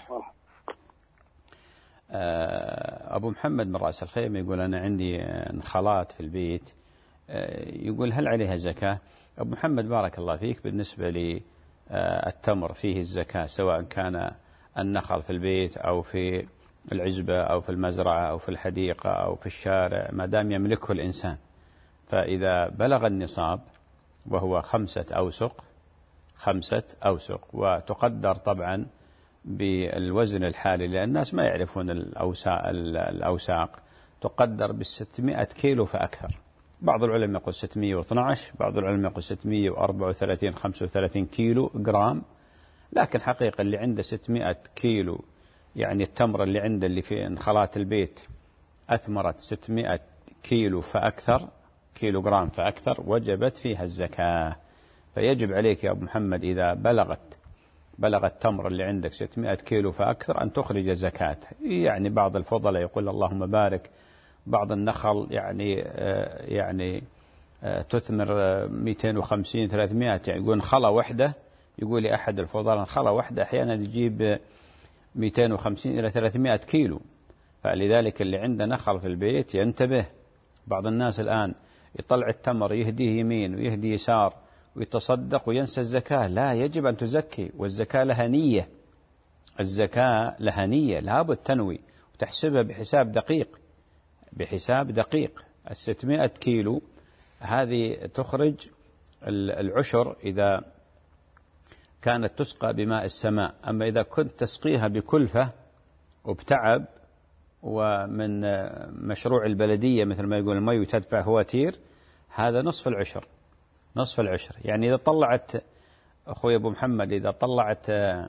[SPEAKER 2] أبو محمد من رأس الخيمة يقول أنا عندي نخالات في البيت، يقول هل عليها زكاة؟ أبو محمد بارك الله فيك، بالنسبة للتمر فيه الزكاة، سواء كان النخل في البيت أو في العزبة أو في المزرعة أو في الحديقة أو في الشارع، ما دام يملكه الإنسان، فإذا بلغ النصاب وهو 5 أوسق، وتقدر طبعا بالوزن الحالي لأن الناس ما يعرفون الأوساق، تقدر 600 كيلو فأكثر. بعض العلماء يقول 612، بعض العلماء يقول 634 35 كيلو جرام، لكن حقيقة اللي عنده 600 كيلو، يعني التمر اللي عنده اللي في انخالات البيت أثمرت 600 كيلو فأكثر، كيلو جرام فأكثر، وجبت فيها الزكاة. فيجب عليك يا أبو محمد إذا بلغ التمر اللي عندك 600 كيلو فأكثر أن تخرج زكاة. يعني بعض الفضلاء يقول اللهم بارك، بعض النخل يعني تثمر 250 300، يقول خلا واحدة، يقول لي أحد الفضلاء خلا واحدة أحيانا تجيب 250 إلى 300 كيلو. فلذلك اللي عنده نخل في البيت ينتبه. بعض الناس الآن يطلع التمر يهديه يمين ويهدي يسار ويتصدق وينسى الزكاة. لا، يجب أن تزكي، والزكاة لها نية، الزكاة لها نية، لابد تنوي وتحسبها بحساب دقيق. 600 كيلو هذه تخرج العشر إذا كانت تسقى بماء السماء. أما إذا كنت تسقيها بكلفة وبتعب ومن مشروع البلدية مثل ما يقول المي وتدفع فواتير، هذا نصف العشر. يعني إذا طلعت أخوي أبو محمد، إذا طلعت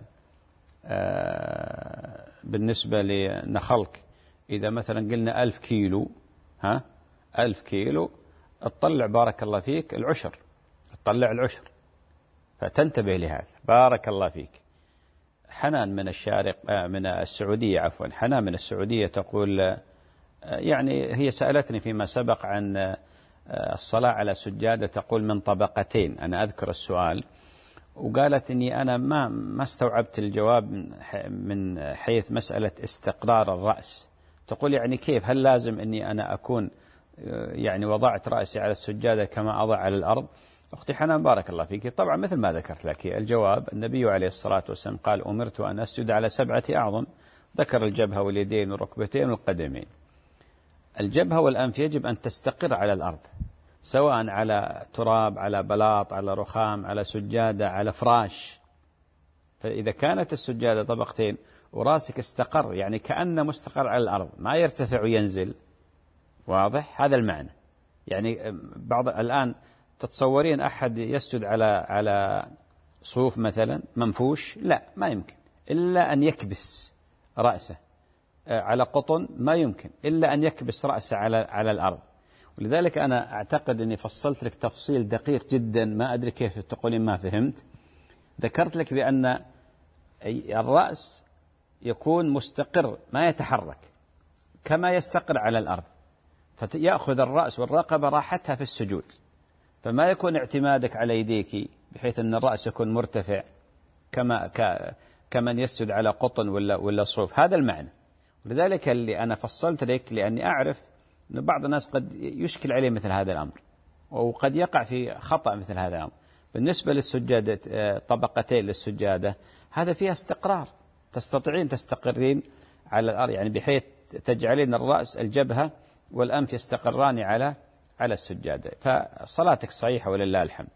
[SPEAKER 2] بالنسبة لنخلك، إذا مثلا قلنا 1000 كيلو، 1000 كيلو تطلع بارك الله فيك العشر، تطلع العشر. فتنتبه لهذا. بارك الله فيك. حنان من السعودية، حنان من السعودية تقول، يعني هي سألتني فيما سبق عن الصلاة على سجادة، تقول من طبقتين. أنا أذكر السؤال، وقالت إني أنا ما استوعبت الجواب من حيث مسألة استقرار الرأس. تقول يعني كيف، هل لازم إني أنا أكون يعني وضعت رأسي على السجادة كما أضع على الأرض؟ أختي حنان بارك الله فيك، طبعا مثل ما ذكرت لك الجواب، النبي عليه الصلاة والسلام قال أمرت أن أسجد على 7 أعظم، ذكر الجبهة واليدين والركبتين والقدمين. الجبهة والأنف يجب أن تستقر على الأرض، سواء على تراب، على بلاط، على رخام، على سجادة، على فراش. فإذا كانت السجادة طبقتين وراسك استقر، يعني كأنه مستقر على الأرض، ما يرتفع وينزل، واضح هذا المعنى. يعني بعض الآن تتصورين أحد يسجد على صوف مثلا منفوش؟ لا، ما يمكن إلا أن يكبس رأسه. على قطن ما يمكن إلا أن يكبس رأسه على الأرض. ولذلك أنا أعتقد أني فصلت لك تفصيل دقيق جدا، ما أدري كيف تقولين ما فهمت. ذكرت لك بأن الرأس يكون مستقر ما يتحرك كما يستقر على الأرض، فيأخذ الرأس والرقبة راحتها في السجود، فما يكون اعتمادك على يديك بحيث أن الرأس يكون مرتفع كمن يسجد على قطن ولا صوف. هذا المعنى. ولذلك اللي أنا فصلت لك، لأني أعرف أن بعض الناس قد يشكل عليه مثل هذا الأمر، وقد يقع في خطأ مثل هذا الأمر. بالنسبة للسجادة، طبقتين للسجادة، هذا فيها استقرار، تستطيعين تستقرين على الأرض، يعني بحيث تجعلين الرأس الجبهة والأنف يستقران على السجادة، فصلاتك صحيحة ولله الحمد.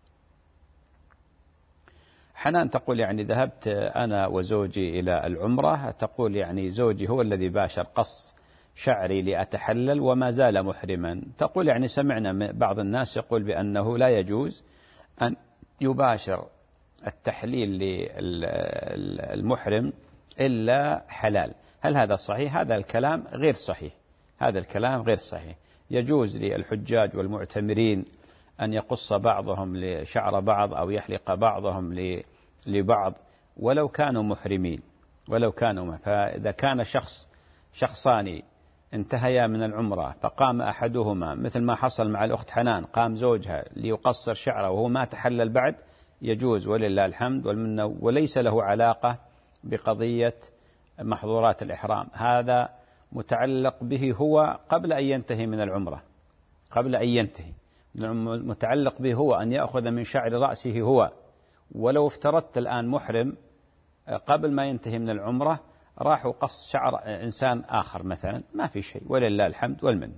[SPEAKER 2] حنان تقول يعني ذهبت أنا وزوجي إلى العمرة، تقول يعني زوجي هو الذي باشر قص شعري لأتحلل وما زال محرما. تقول يعني سمعنا بعض الناس يقول بأنه لا يجوز أن يباشر التحليل للمحرم إلا حلال. هل هذا صحيح؟ هذا الكلام غير صحيح، هذا الكلام غير صحيح. يجوز للحجاج والمعتمرين أن يقص بعضهم لشعر بعض أو يحلق بعضهم لبعض ولو كانوا محرمين، فإذا كان شخصان انتهيا من العمرة فقام أحدهما مثل ما حصل مع الأخت حنان، قام زوجها ليقصر شعره وهو ما تحلل بعد، يجوز ولله الحمد والمنة، وليس له علاقة بقضية محظورات الإحرام. هذا متعلق به هو قبل أن ينتهي من العمرة، قبل أن ينتهي متعلق به هو أن يأخذ من شعر رأسه هو. ولو افترضت الآن محرم قبل ما ينتهي من العمرة راح وقص شعر إنسان آخر مثلا، ما في شيء ولله الحمد والمنة.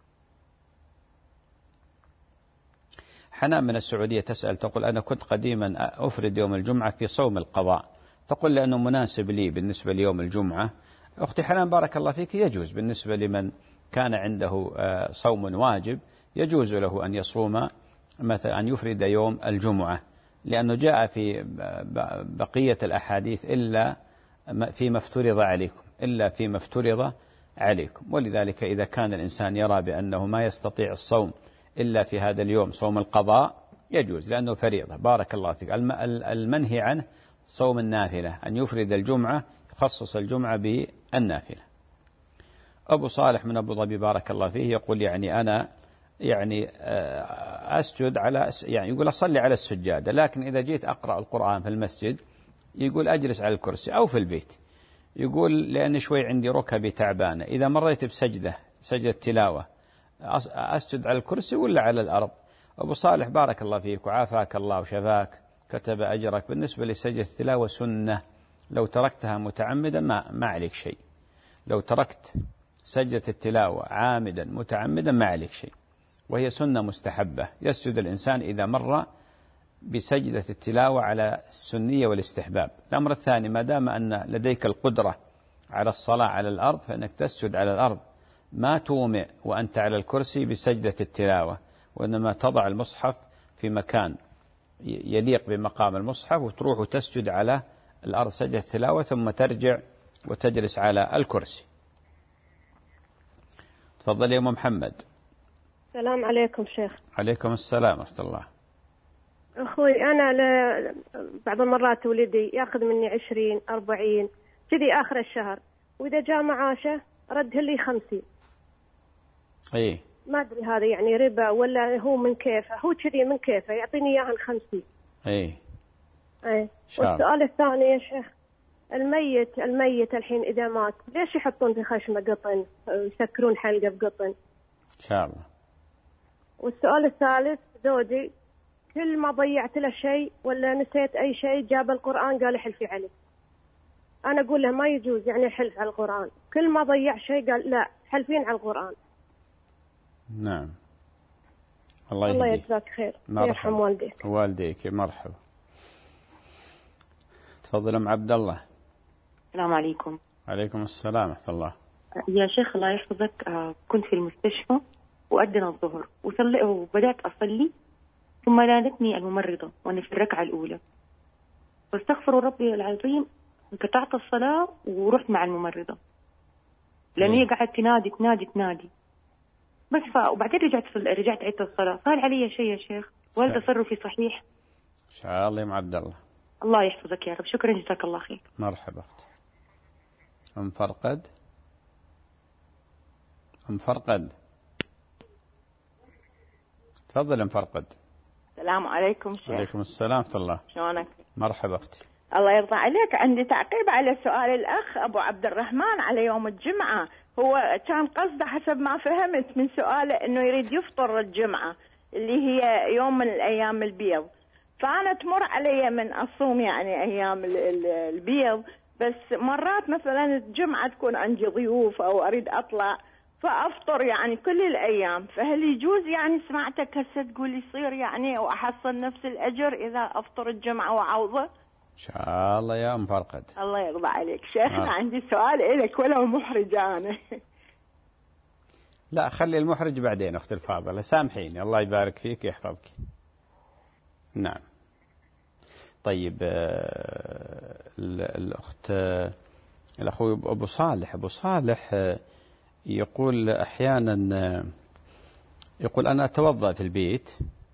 [SPEAKER 2] حنان من السعودية تسأل تقول أنا كنت قديما أفرد يوم الجمعة في صوم القضاء، تقول لأنه مناسب لي بالنسبة ليوم الجمعة. أختي حنان بارك الله فيك، يجوز بالنسبة لمن كان عنده صوم واجب يجوز له أن يصوم مثلا أن يفرد يوم الجمعة، لأنه جاء في بقية الأحاديث إلا فيما افترض عليكم، إلا فيما افترض عليكم. ولذلك إذا كان الإنسان يرى بأنه ما يستطيع الصوم إلا في هذا اليوم صوم القضاء يجوز، لأنه فريضة. بارك الله فيك. المنهي عنه صوم النافلة، أن يفرد الجمعة، يخصص الجمعة بالنافلة. أبو صالح من أبو ظبي بارك الله فيه يقول يعني أنا يعني أسجد على يعني يقول أصلي على السجادة، لكن إذا جيت أقرأ القرآن في المسجد يقول أجلس على الكرسي أو في البيت، يقول لأن شوي عندي ركبي تعبانة، إذا مريت بسجدة تلاوة أسجد على الكرسي ولا على الأرض؟ أبو صالح بارك الله فيك وعافاك الله وشفاك، كتب أجرك. بالنسبة لسجدة التلاوة سنة، لو تركتها متعمدا ما عليك شيء. لو تركت سجدة التلاوة عامدا متعمدا ما عليك شيء، وهي سنة مستحبة. يسجد الإنسان إذا مر بسجدة التلاوة على السنية والاستحباب. الأمر الثاني، ما دام أن لديك القدرة على الصلاة على الأرض فإنك تسجد على الأرض، ما تومئ وأنت على الكرسي بسجدة التلاوة، وإنما تضع المصحف في مكان يليق بمقام المصحف وتروح وتسجد على الأرض سجدة التلاوة، ثم ترجع وتجلس على الكرسي. تفضل يا أم محمد.
[SPEAKER 9] السلام عليكم شيخ.
[SPEAKER 2] عليكم السلام ورحمة الله.
[SPEAKER 9] أخوي أنا بعض المرات ولدي يأخذ مني 20-40 كذي آخر الشهر، وإذا جاء معاشه رده لي 50.
[SPEAKER 2] إيه
[SPEAKER 9] ما أدري هذا يعني ربا ولا هو من كيفه، هو كذي من كيفه يعطيني إياها 50.
[SPEAKER 2] إيه
[SPEAKER 9] والسؤال الثاني يا شيخ، الميت الحين إذا مات ليش يحطون في خشمه قطن ويسكرون حلقه بقطن؟
[SPEAKER 2] إن شاء الله.
[SPEAKER 9] والسؤال الثالث، زوجي كل ما ضيعت له شيء ولا نسيت أي شيء جاب القرآن قال احلفي عليه. أنا أقول له ما يجوز يعني الحلف على القرآن، كل ما ضيع شيء قال لا حلفين على القرآن.
[SPEAKER 2] نعم الله
[SPEAKER 9] يجزاك خير ويرحم
[SPEAKER 2] والديك. مرحبا. تفضل أم عبد الله.
[SPEAKER 10] السلام عليكم.
[SPEAKER 2] عليكم السلام ورحمة الله.
[SPEAKER 10] يا شيخ الله يحفظك، كنت في المستشفى وأذن الظهر وبدأت أصلي، ثم نادتني الممرضة وأنا في الركعة الأولى، فاستغفر ربي العظيم انقطعت الصلاة ورحت مع الممرضة لأن هي قاعدة تنادي بس. وبعدين رجعت عدت الصلاة. صار علي شيء يا شيخ وهل تصرفي صحيح؟
[SPEAKER 2] إن شاء الله يا عبد الله.
[SPEAKER 10] الله يحفظك يا رب. شكرا جزاك الله خير.
[SPEAKER 2] مرحبا أختي. أم فرقد. تفضل أم فرقد.
[SPEAKER 11] السلام عليكم شيخ.
[SPEAKER 2] عليكم السلام ورحمة الله.
[SPEAKER 11] شلونك؟
[SPEAKER 2] مرحبا أختي.
[SPEAKER 11] الله يرضى عليك، عندي تعقيب على سؤال الأخ أبو عبد الرحمن على يوم الجمعة. هو كان قصده حسب ما فهمت من سؤاله أنه يريد يفطر الجمعة اللي هي يوم من الأيام البيض، فأنا تمر علي من أصوم يعني أيام البيض، بس مرات مثلا الجمعة تكون عندي ضيوف أو أريد أطلع فأفطر يعني كل الأيام، فهل يجوز يعني سمعتك هسه تقول يصير يعني وأحصل نفس الأجر إذا أفطر الجمعة وعوضه؟
[SPEAKER 2] إن شاء الله يا أم فرقد.
[SPEAKER 11] الله يرضى عليك شيخنا، عندي سؤال لك ولو محرج أنا.
[SPEAKER 2] لا خلي المحرج بعدين أختي الفاضلة، سامحيني، الله يبارك فيك يحفظك. نعم. طيب الأخوي أبو صالح يقول أحيانا يقول أنا أتوضأ في البيت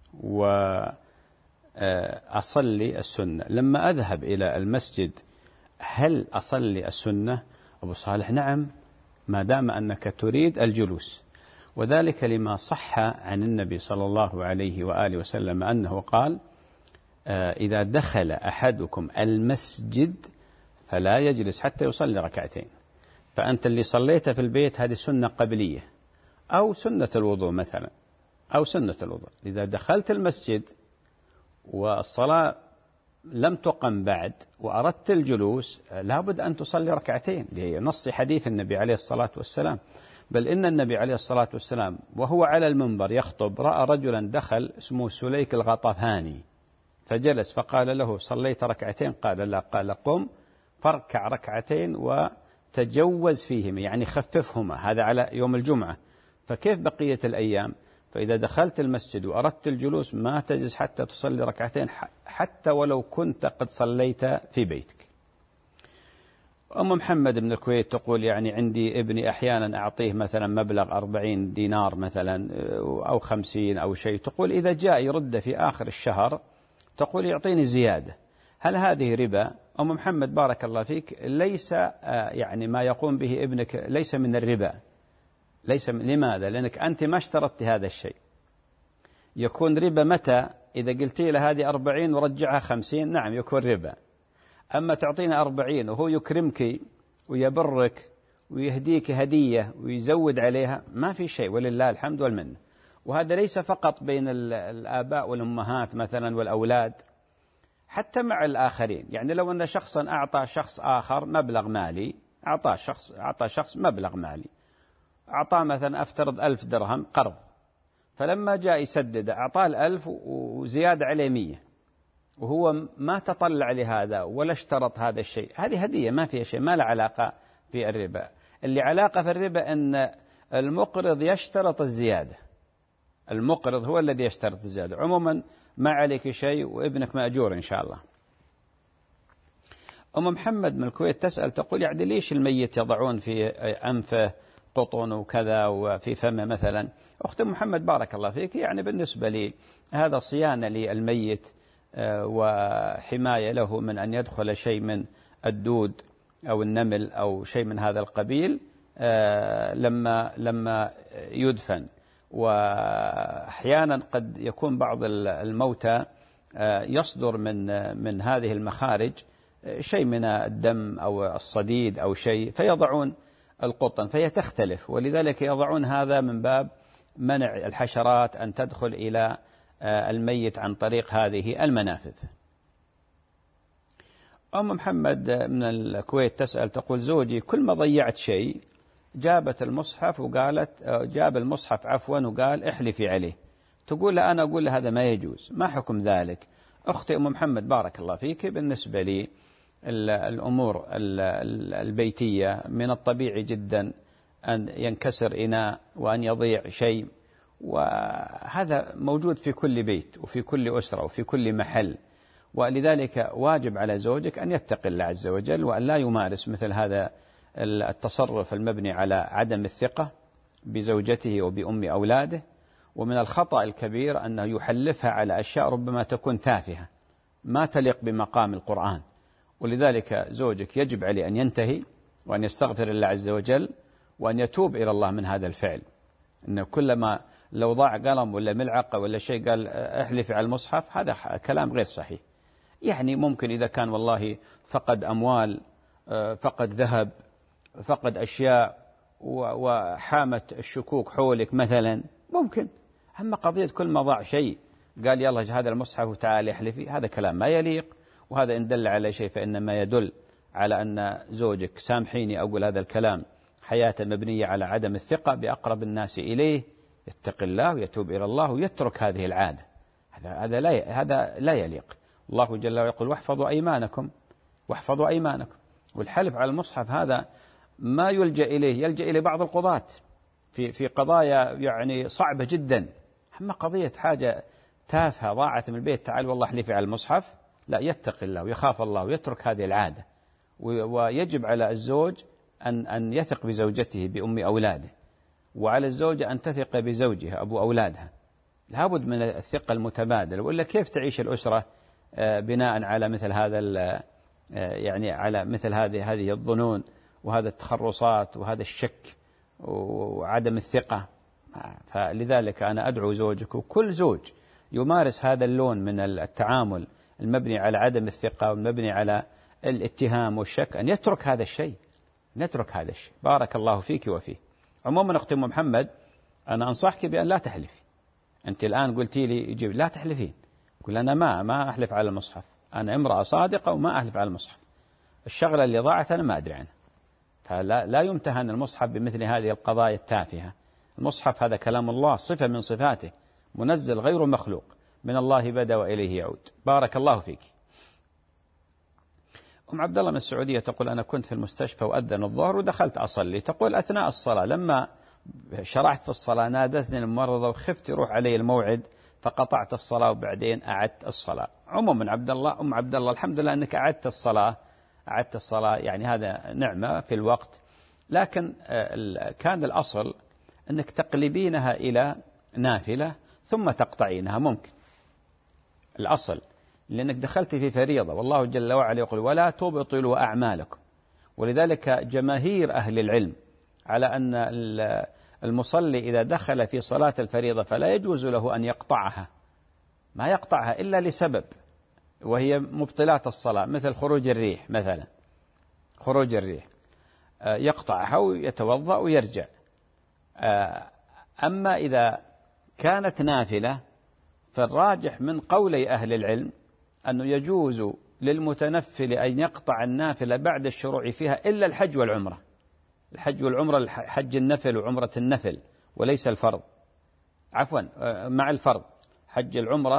[SPEAKER 2] وأصلي السنة، لما أذهب إلى المسجد هل أصلي السنة؟ أبو صالح نعم، ما دام أنك تريد الجلوس، وذلك لما صح عن النبي صلى الله عليه وآله وسلم أنه قال إذا دخل أحدكم المسجد فلا يجلس حتى يصلي ركعتين. فأنت اللي صليته في البيت هذه سنة قبلية أو سنة الوضوء مثلا، أو سنة الوضوء. إذا دخلت المسجد والصلاة لم تقم بعد وأردت الجلوس لابد أن تصلي ركعتين، لنص حديث النبي عليه الصلاة والسلام. بل إن النبي عليه الصلاة والسلام وهو على المنبر يخطب رأى رجلا دخل اسمه سليك الغطفاني فجلس فقال له صليت ركعتين؟ قال لا. قال قم فاركع ركعتين وتجوز فيهما، يعني خففهما، هذا على يوم الجمعة، فكيف بقية الأيام؟ فإذا دخلت المسجد وأردت الجلوس ما تجلس حتى تصلي ركعتين حتى ولو كنت قد صليت في بيتك. أم محمد من الكويت تقول يعني عندي ابني أحيانا أعطيه مثلا مبلغ 40 دينار مثلا أو 50 أو شيء، تقول إذا جاء يرد في آخر الشهر تقول يعطيني زيادة، هل هذه ربا؟ أم محمد بارك الله فيك، ليس يعني ما يقوم به ابنك ليس من الربا، لماذا؟ لأنك أنت ما اشترطت هذا الشيء. يكون ربا متى؟ إذا قلتي له هذه 40 ورجعها 50، نعم يكون ربا. أما تعطينا 40 وهو يكرمك ويبرك ويهديك هدية ويزود عليها ما في شيء، ولله الحمد والمنة. وهذا ليس فقط بين الآباء والأمهات مثلا والأولاد، حتى مع الآخرين. يعني لو أن شخصا أعطى شخص آخر مبلغ مالي، أعطى شخص مبلغ مالي، أعطاه مثلا أفترض 1000 درهم قرض، فلما جاء يسدد أعطاه 1000 وزيادة عليه 100، وهو ما تطلع لهذا ولا اشترط هذا الشيء، هذه هدية ما فيها شيء، ما له علاقة في الربا. اللي علاقة في الربا أن المقرض يشترط الزيادة، المقرض هو الذي يشترط الزيادة. عموما ما عليك شيء وابنك مأجور إن شاء الله. أم محمد من الكويت تسأل تقول يعني ليش الميت يضعون في أنفه قطن وكذا وفي فمه مثلا؟ أخت محمد بارك الله فيك، يعني بالنسبة لي هذا صيانة للميت وحماية له من أن يدخل شيء من الدود أو النمل أو شيء من هذا القبيل لما يدفن. وأحيانا قد يكون بعض الموتى يصدر من هذه المخارج شيء من الدم أو الصديد أو شيء، فيضعون القطن فهي تختلف، ولذلك يضعون هذا من باب منع الحشرات أن تدخل إلى الميت عن طريق هذه المنافذ. أم محمد من الكويت تسأل تقول زوجي كل ما ضيعت شيء جابت المصحف وقالت جاب المصحف عفوا وقال احلفي عليه، تقول لا أنا أقول له هذا ما يجوز، ما حكم ذلك؟ أختي أم محمد بارك الله فيك، بالنسبة لي الأمور البيتية من الطبيعي جدا أن ينكسر إناء وأن يضيع شيء، وهذا موجود في كل بيت وفي كل أسرة وفي كل محل، ولذلك واجب على زوجك أن يتقي الله عز وجل وأن لا يمارس مثل هذا التصرف المبني على عدم الثقة بزوجته وبأم أولاده. ومن الخطأ الكبير أنه يحلفها على أشياء ربما تكون تافهة ما تليق بمقام القرآن، ولذلك زوجك يجب عليه أن ينتهي وأن يستغفر الله عز وجل وأن يتوب إلى الله من هذا الفعل. إنه كلما لو ضاع قلم ولا ملعقة ولا شيء قال احلفي على المصحف، هذا كلام غير صحيح. يعني ممكن إذا كان والله فقد أموال، فقد ذهب، فقد أشياء وحامت الشكوك حولك مثلا، ممكن. أما قضية كل ما ضاع شيء قال يلا هذا المصحف وتعالى احلفي، هذا كلام ما يليق. وهذا إن دل على شيء فإنما يدل على أن زوجك، سامحيني أقول هذا الكلام، حياة مبنية على عدم الثقة بأقرب الناس إليه، يتق الله ويتوب إلى الله ويترك هذه العادة. هذا لا يليق. الله جل وعلا يقول واحفظوا أيمانكم، واحفظوا أيمانكم. والحلف على المصحف هذا ما يلجأ إليه، يلجأ إلى بعض القضاة في قضايا يعني صعبة جدا. أما قضية حاجة تافهة ضاعت من البيت، تعال والله احلفي على المصحف، لا، يتق الله ويخاف الله ويترك هذه العادة. ويجب على الزوج أن يثق بزوجته بأم أولاده، وعلى الزوجة أن تثق بزوجها أبو أولادها. لابد من الثقة المتبادلة، وإلا كيف تعيش الأسرة بناء على مثل هذا يعني على مثل هذه الظنون وهذا التخرصات وهذا الشك وعدم الثقة. فلذلك أنا أدعو زوجك وكل زوج يمارس هذا اللون من التعامل المبني على عدم الثقة والمبني على الاتهام والشك أن يترك هذا الشيء، نترك هذا الشيء. بارك الله فيك وفيه. عموما أختي محمد، أنا أنصحك بأن لا تحلفي. أنت الآن قلتي لي يجيب لا تحلفين، قل أنا ما أحلف على المصحف، أنا امرأة صادقة وما أحلف على المصحف. الشغلة اللي ضاعت أنا ما أدري عنها. فلا يمتهن المصحف بمثل هذه القضايا التافهة. المصحف هذا كلام الله، صفة من صفاته، منزل غير مخلوق، من الله بدأ وإليه يعود. بارك الله فيك. أم عبد الله من السعودية تقول أنا كنت في المستشفى وأذن الظهر ودخلت أصلي. تقول أثناء الصلاة لما شرعت في الصلاة نادتني الممرضة وخفت يروح علي الموعد فقطعت الصلاة وبعدين أعدت الصلاة. عموما أم عبد الله الحمد لله أنك أعدت الصلاة، يعني هذا نعمة في الوقت. لكن كان الأصل أنك تقلبينها إلى نافلة ثم تقطعينها، ممكن الأصل، لأنك دخلت في فريضة، والله جل وعلا يقول ولا تبطلوا أعمالكم. ولذلك جماهير أهل العلم على أن المصلي إذا دخل في صلاة الفريضة فلا يجوز له أن يقطعها، ما يقطعها إلا لسبب، وهي مبطلات الصلاة، مثل خروج الريح مثلا، خروج الريح يقطعها ويتوضأ ويرجع. أما إذا كانت نافلة فالراجح من قولي أهل العلم أنه يجوز للمتنفل أن يقطع النافلة بعد الشروع فيها إلا الحج والعمرة. الحج والعمرة حج النفل وعمرة النفل وليس الفرض، عفوا مع الفرض. حج العمرة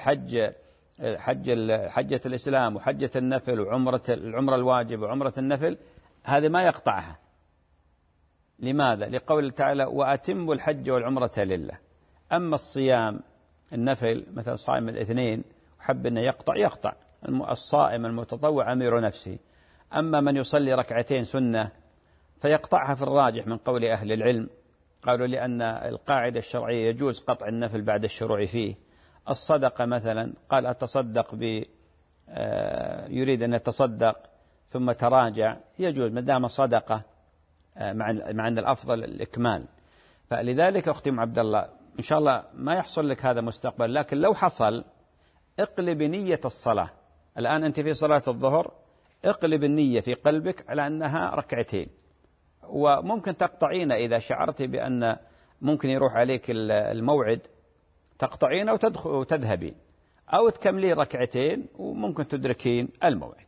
[SPEAKER 2] حجة الإسلام وحجة النفل وعمرة العمرة الواجب وعمرة النفل هذه ما يقطعها. لماذا؟ لقول تعالى وأتموا الحج والعمرة لله. أما الصيام النفل مثل صائم الاثنين وحب أنه يقطع الصائم المتطوع أمير نفسه. أما من يصلي ركعتين سنة فيقطعها في الراجح من قول أهل العلم، قالوا لأن القاعدة الشرعية يجوز قطع النفل بعد الشروع فيه. الصدقة مثلا قال أتصدق يريد أن يتصدق ثم تراجع، يجوز ما دام صدقة، مع أن الأفضل الإكمال. فلذلك أختي أم عبد الله إن شاء الله ما يحصل لك هذا مستقبل، لكن لو حصل اقلب نية الصلاة. الآن أنت في صلاة الظهر، اقلب النية في قلبك على أنها ركعتين، وممكن تقطعين إذا شعرت بأن ممكن يروح عليك الموعد، تقطعين وتذهبين، أو تكملين ركعتين وممكن تدركين الموعد.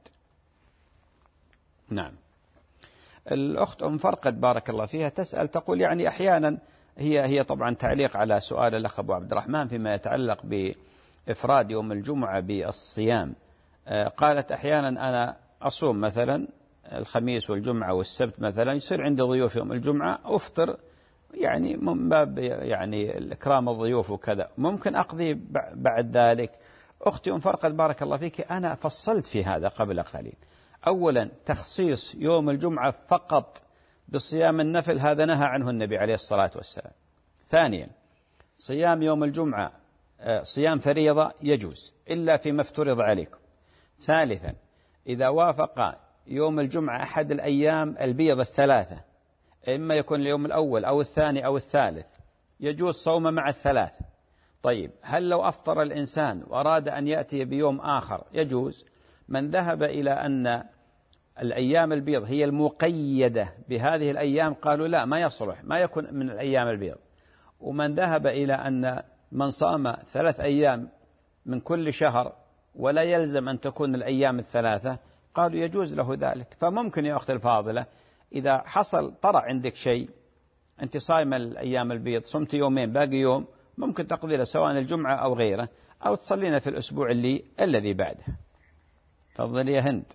[SPEAKER 2] نعم. الأخت أم فرقد بارك الله فيها تسأل تقول يعني أحيانا هي طبعا تعليق على سؤال الأخ أبو عبد الرحمن فيما يتعلق بإفراد يوم الجمعة بالصيام. قالت أحيانا أنا أصوم مثلا الخميس والجمعة والسبت مثلا، يصير عندي ضيوف يوم الجمعة أفطر، يعني من باب يعني الإكرام الضيوف وكذا، ممكن أقضي بعد ذلك. أختي أم فرقد بارك الله فيك أنا فصلت في هذا قبل قليل. أولا تخصيص يوم الجمعة فقط بصيام النفل هذا نهى عنه النبي عليه الصلاة والسلام. ثانيا صيام يوم الجمعة صيام فريضة يجوز إلا فيما افترض عليكم. ثالثا إذا وافق يوم الجمعة أحد الأيام البيض الثلاثة، إما يكون اليوم الأول أو الثاني أو الثالث، يجوز صوم مع الثلاث. طيب هل لو أفطر الإنسان وأراد أن يأتي بيوم آخر يجوز؟ من ذهب إلى أن الأيام البيض هي المقيدة بهذه الأيام قالوا لا، ما يصلح، ما يكون من الأيام البيض. ومن ذهب إلى أن من صام 3 أيام من كل شهر ولا يلزم أن تكون الأيام الثلاثة قالوا يجوز له ذلك. فممكن يا أختي الفاضلة إذا حصل طرأ عندك شيء، أنت صايمة الأيام البيض، صمت يومين باقي يوم، ممكن تقضي له سواء الجمعة أو غيره، أو تصلينا في الأسبوع الذي بعده. تفضل يا هند.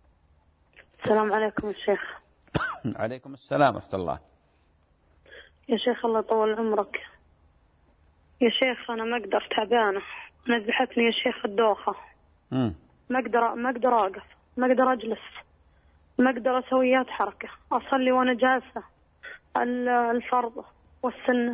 [SPEAKER 12] السلام عليكم الشيخ.
[SPEAKER 2] عليكم السلام ورحمة الله.
[SPEAKER 12] يا شيخ الله يطول عمرك. يا شيخ أنا ما أقدر، تعبانة، نزحتني يا شيخ الدوخة. ما أقدر أوقف، ما أقدر أجلس، ما أقدر أسوي حركة، أصلي وأنا جالسة الفرض والسنة،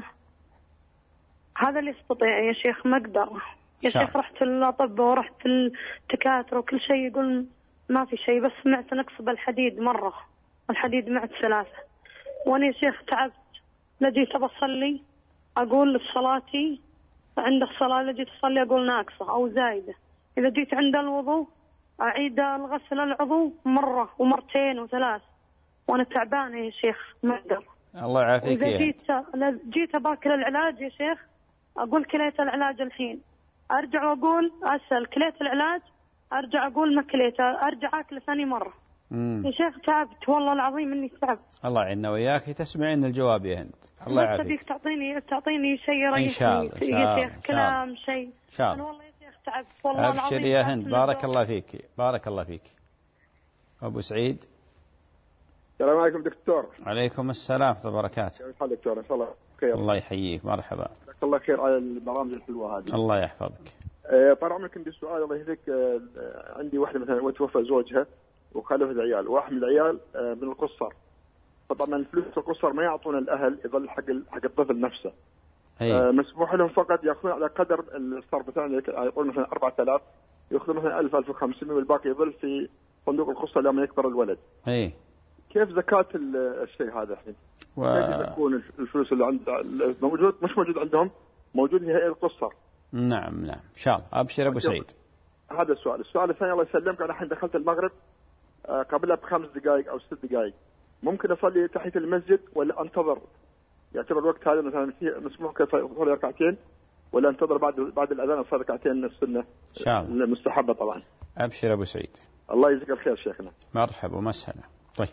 [SPEAKER 12] هذا اللي استطيع يا شيخ، ما أقدر يا شيخ. رحت للأطباء ورحت الدكاترة وكل شيء يقول ما في شيء، بس سمعت نقص بالحديد مرة، الحديد معت 3، وأنا يا شيخ تعبت، لجيت أصلي أقول صلاتي عند الصلاة، لجيت أصلي أقول ناقصة أو زايدة، إذا جيت عند الوضوء أعيد الغسل العضو مرة ومرتين و3، وأنا تعبانة يا شيخ ما أقدر.
[SPEAKER 2] الله يعافيك.
[SPEAKER 12] إذا جيت باكل العلاج يا شيخ أقول كليت العلاج الحين، أرجع وأقول أسأل كليت العلاج، أرجع أقول ما كليته، أرجع أكل ثاني مرة. يا شيخ تعبت والله العظيم إني تعبت.
[SPEAKER 2] الله يعيننا وياك، تسمعين الجواب يا هند. الله يعافيك.
[SPEAKER 12] تعطيني شيء يريحني
[SPEAKER 2] إن شاء الله.
[SPEAKER 12] يا شيخ، كلام شيء.
[SPEAKER 2] إن شاء الله.
[SPEAKER 12] أنا والله يا شيخ تعبت والله العظيم.
[SPEAKER 2] أبشر يا هند، بارك الله فيك، بارك الله فيك. أبو سعيد.
[SPEAKER 13] السلام عليكم دكتور.
[SPEAKER 2] عليكم السلام ورحمة الله وبركاته.
[SPEAKER 13] كيف حالك دكتور؟ إن شاء الله خير.
[SPEAKER 2] الله يحييك، مرحبا.
[SPEAKER 13] جزاك الله خير على البرامج الحلوة هذه.
[SPEAKER 2] الله يحفظك.
[SPEAKER 13] طال عمرك عندي سؤال الله يهديك. عندي واحدة مثلا وتوفى زوجها وخلفت عيال، واحد من العيال من القصر، فطبعا الفلوس القصر ما يعطون الأهل، يظل حق الطفل نفسه. مسموح لهم فقط يأخذون على قدر الصرف، مثلا يقولون مثلا 4000 يأخذون مثلا 1000 1500 والباقي يظل في صندوق القصة لما يكبر الولد. كيف زكاة الشيء هذا الحين؟ كيف تكون الفلوس اللي عند موجود مش موجود عندهم، موجود في هيئة القصر؟
[SPEAKER 2] نعم إن شاء الله. أبشر أبو سعيد.
[SPEAKER 13] هذا السؤال. السؤال الثاني الله يسلمك، أنا الحين دخلت المغرب قبلها ب5 دقائق أو 6 دقائق، ممكن أصلي تحية المسجد ولا أنتظر؟ يعتبر الوقت هذا مثلا مسموح كيف أصلي ركعتين، ولا أنتظر بعد الأذان أصلي ركعتين السنة إن شاء الله المستحبة طبعا؟
[SPEAKER 2] أبشر أبو سعيد.
[SPEAKER 13] الله يجزاك الخير شيخنا.
[SPEAKER 2] مرحبا ومسهلا. طيب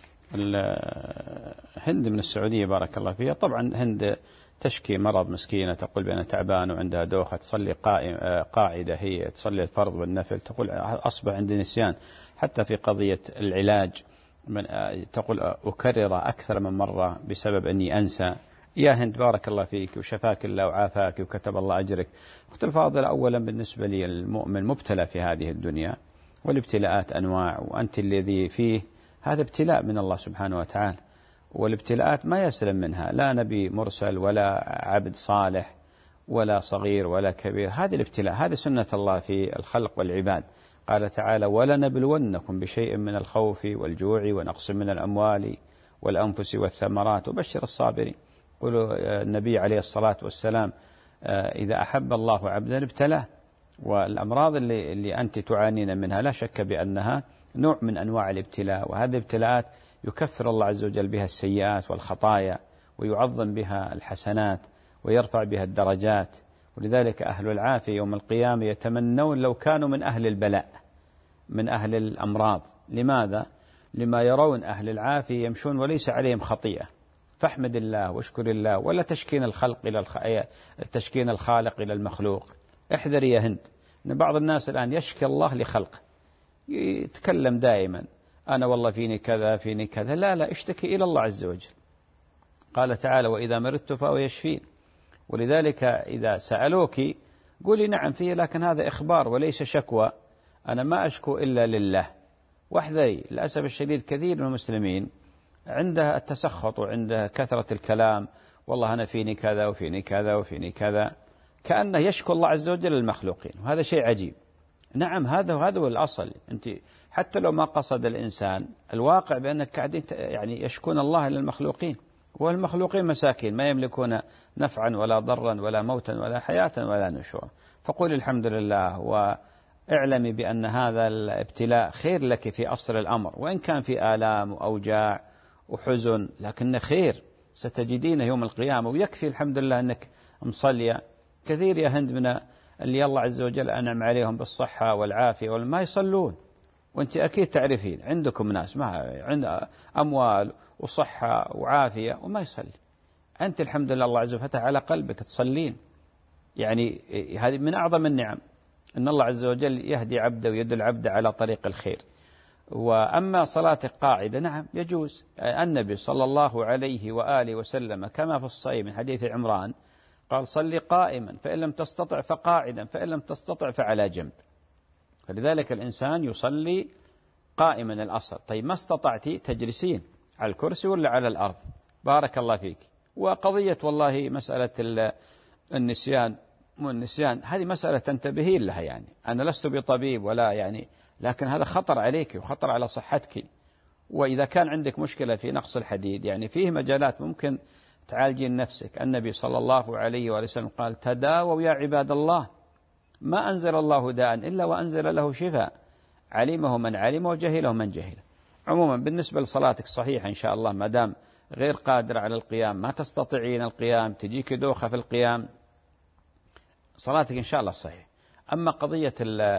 [SPEAKER 2] هند من السعودية بارك الله فيها. طبعا هند تشكي مرض مسكينة، تقول بأنها تعبان وعندها دوخة، تصلي قاعدة، هي تصلي الفرض والنفل، تقول أصبح عندي نسيان حتى في قضية العلاج، تقول أكرر أكثر من مرة بسبب أني أنسى. يا هند بارك الله فيك وشفاك الله وعافاك وكتب الله أجرك. أخت الفاضلة، أولا بالنسبة لي المؤمن مبتلى في هذه الدنيا، والابتلاءات أنواع، وأنت الذي فيه هذا ابتلاء من الله سبحانه وتعالى، والابتلاءات ما يسلم منها لا نبي مرسل ولا عبد صالح ولا صغير ولا كبير. هذه الابتلاء، هذه سنة الله في الخلق والعباد. قال تعالى: ولنبلونكم بشيء من الخوف والجوع ونقص من الأموال والأنفس والثمرات وبشر الصابرين. يقول النبي عليه الصلاة والسلام: إذا أحب الله عبدا ابتلاه. والأمراض اللي أنت تعانين منها لا شك بأنها نوع من أنواع الابتلاء، وهذه الابتلاءات يكفر الله عز وجل بها السيئات والخطايا، ويعظم بها الحسنات، ويرفع بها الدرجات. ولذلك أهل العافية يوم القيامة يتمنون لو كانوا من أهل البلاء، من أهل الأمراض. لماذا؟ لما يرون أهل العافية يمشون وليس عليهم خطيئة، فاحمد الله واشكر الله، ولا تشكين الخالق إلى المخلوق. احذر يا هند أن بعض الناس الآن يشكي الله لخلقه، يتكلم دائما أنا والله فيني كذا فيني كذا. لا، اشتكي إلى الله عز وجل. قال تعالى: وإذا مرضت فهو يشفين. ولذلك إذا سألوك قولي نعم فيه، لكن هذا إخبار وليس شكوى. أنا ما أشكو إلا لله. واحذري، للأسف الشديد كثير من المسلمين عنده التسخط وعنده كثرة الكلام، والله أنا فيني كذا وفيني كذا وفيني كذا، كأنه يشكو الله عز وجل للمخلوقين، وهذا شيء عجيب. نعم هذا هو الأصل. أنت حتى لو ما قصد الإنسان، الواقع بأنك قاعدين يعني يشكون الله للمخلوقين، والمخلوقين مساكين ما يملكون نفعا ولا ضرا ولا موتا ولا حياة ولا نشورا. فقل الحمد لله، واعلمي بأن هذا الابتلاء خير لك في أصل الأمر، وإن كان في آلام وأوجاع وحزن لكن خير ستجدينه يوم القيامة. ويكفي الحمد لله أنك مصلية. كثير يا هند من اللي الله عز وجل أنعم عليهم بالصحة والعافية وما يصلون، وانت أكيد تعرفين عندكم ناس ما عند أموال وصحة وعافية وما يصلي. أنت الحمد لله الله عز وجل فتح على قلبك تصلين، يعني هذه من أعظم النعم أن الله عز وجل يهدي عبده ويدل عبده على طريق الخير. وأما صلاتك قاعدة نعم يجوز. النبي صلى الله عليه وآله وسلم كما في الصحيح من حديث عمران قال صلي قائما فإن لم تستطع فقاعدا فإن لم تستطع فعلى جنب. فلذلك الإنسان يصلي قائما الأصل. طيب ما استطعت تجلسين على الكرسي ولا على الأرض؟ بارك الله فيك. وقضية والله مسألة النسيان والنسيان هذه مسألة تنتبهين لها، يعني أنا لست بطبيب ولا يعني، لكن هذا خطر عليك وخطر على صحتك. وإذا كان عندك مشكلة في نقص الحديد يعني فيه مجالات ممكن تعالجين نفسك. النبي صلى الله عليه وسلم قال تداووا يا عباد الله، ما أنزل الله داء إلا وأنزل له شفاء، علمه من علم وجهله من جهله. عموما بالنسبة لصلاتك صحيحة إن شاء الله، ما دام غير قادرة على القيام، ما تستطيعين القيام، تجيك دوخة في القيام، صلاتك إن شاء الله صحيح. أما قضية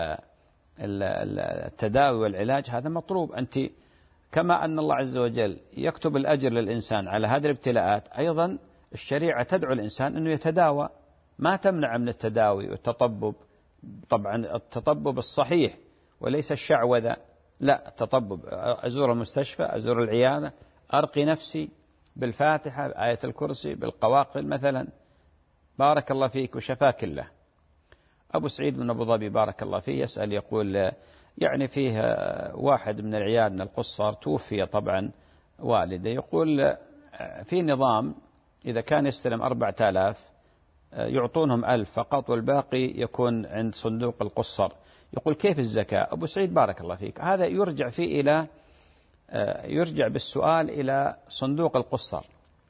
[SPEAKER 2] التداوي والعلاج هذا مطلوب. أنت كما أن الله عز وجل يكتب الأجر للإنسان على هذه الابتلاءات، أيضا الشريعة تدعو الإنسان أنه يتداوى، ما تمنع من التداوي والتطبب. طبعا التطبب الصحيح وليس الشعوذة، لا التطبب، أزور المستشفى، أزور العيادة، أرقي نفسي بالفاتحة، بآية الكرسي، بالقواقل مثلا، بارك الله فيك وشفاك الله. أبو سعيد من أبو ظبي بارك الله فيه يسأل يقول يعني فيه واحد من العيال من القصر توفي طبعا والده، يقول في نظام إذا كان يستلم 4000 يعطونهم 1000 فقط والباقي يكون عند صندوق القصر. يقول كيف الزكاة؟ أبو سعيد بارك الله فيك هذا يرجع فيه إلى يرجع بالسؤال إلى صندوق القصر،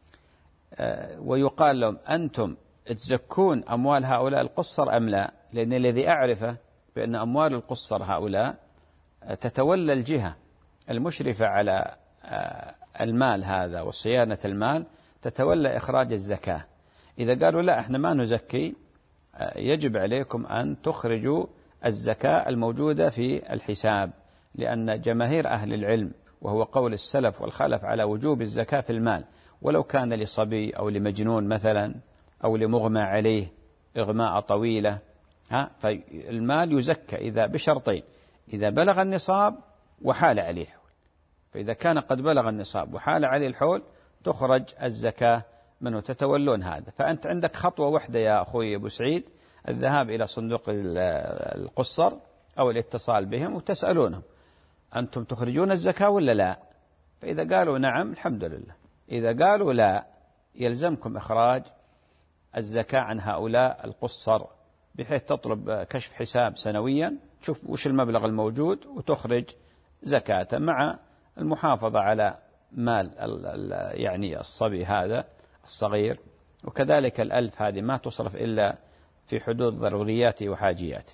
[SPEAKER 2] ويقال لهم أنتم تزكون أموال هؤلاء القصر أم لا؟ لأن الذي أعرفه بأن أموال القصر هؤلاء تتولى الجهة المشرفة على المال هذا وصيانة المال، تتولى إخراج الزكاة. إذا قالوا لا احنا ما نزكي، يجب عليكم أن تخرجوا الزكاة الموجودة في الحساب، لأن جماهير أهل العلم وهو قول السلف والخلف على وجوب الزكاة في المال، ولو كان لصبي أو لمجنون مثلا أو لمغمى عليه إغماء طويلة، فالمال يزكى إذا بشرطين: إذا بلغ النصاب وحال عليه الحول. فإذا كان قد بلغ النصاب وحال عليه الحول تخرج الزكاة منه، تتولون هذا. فأنت عندك خطوة واحدة يا أخوي أبو سعيد، الذهاب إلى صندوق القصر أو الاتصال بهم وتسألونهم أنتم تخرجون الزكاة ولا لا؟ فإذا قالوا نعم الحمد لله، إذا قالوا لا يلزمكم إخراج الزكاة عن هؤلاء القصر، بحيث تطلب كشف حساب سنويا تشوف وش المبلغ الموجود وتخرج زكاة مع المحافظة على مال يعني الصبي هذا الصغير. وكذلك 1000 هذه ما تصرف إلا في حدود ضرورياته وحاجياته.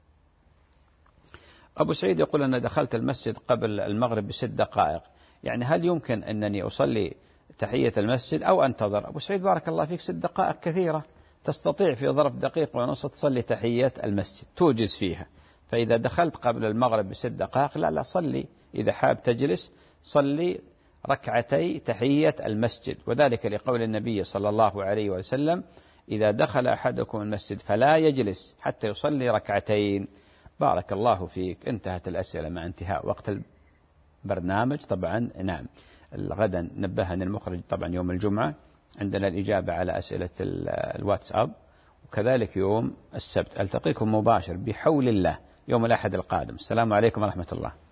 [SPEAKER 2] أبو سعيد يقول أنا دخلت المسجد قبل المغرب ب6 دقائق، يعني هل يمكن أنني أصلي تحية المسجد أو أنتظر؟ أبو سعيد بارك الله فيك 6 دقائق كثيرة، تستطيع في ظرف دقيقة ونص تصلي تحية المسجد توجز فيها. فإذا دخلت قبل المغرب ب6 دقائق لا صلي، إذا حاب تجلس صلي ركعتي تحية المسجد، وذلك لقول النبي صلى الله عليه وسلم إذا دخل أحدكم المسجد فلا يجلس حتى يصلي ركعتين. بارك الله فيك. انتهت الأسئلة مع انتهاء وقت البرنامج. طبعا نعم غدا نبهنا المخرج طبعا يوم الجمعة عندنا الإجابة على أسئلة الواتساب، وكذلك يوم السبت ألتقيكم مباشر بحول الله يوم الأحد القادم. السلام عليكم ورحمة الله.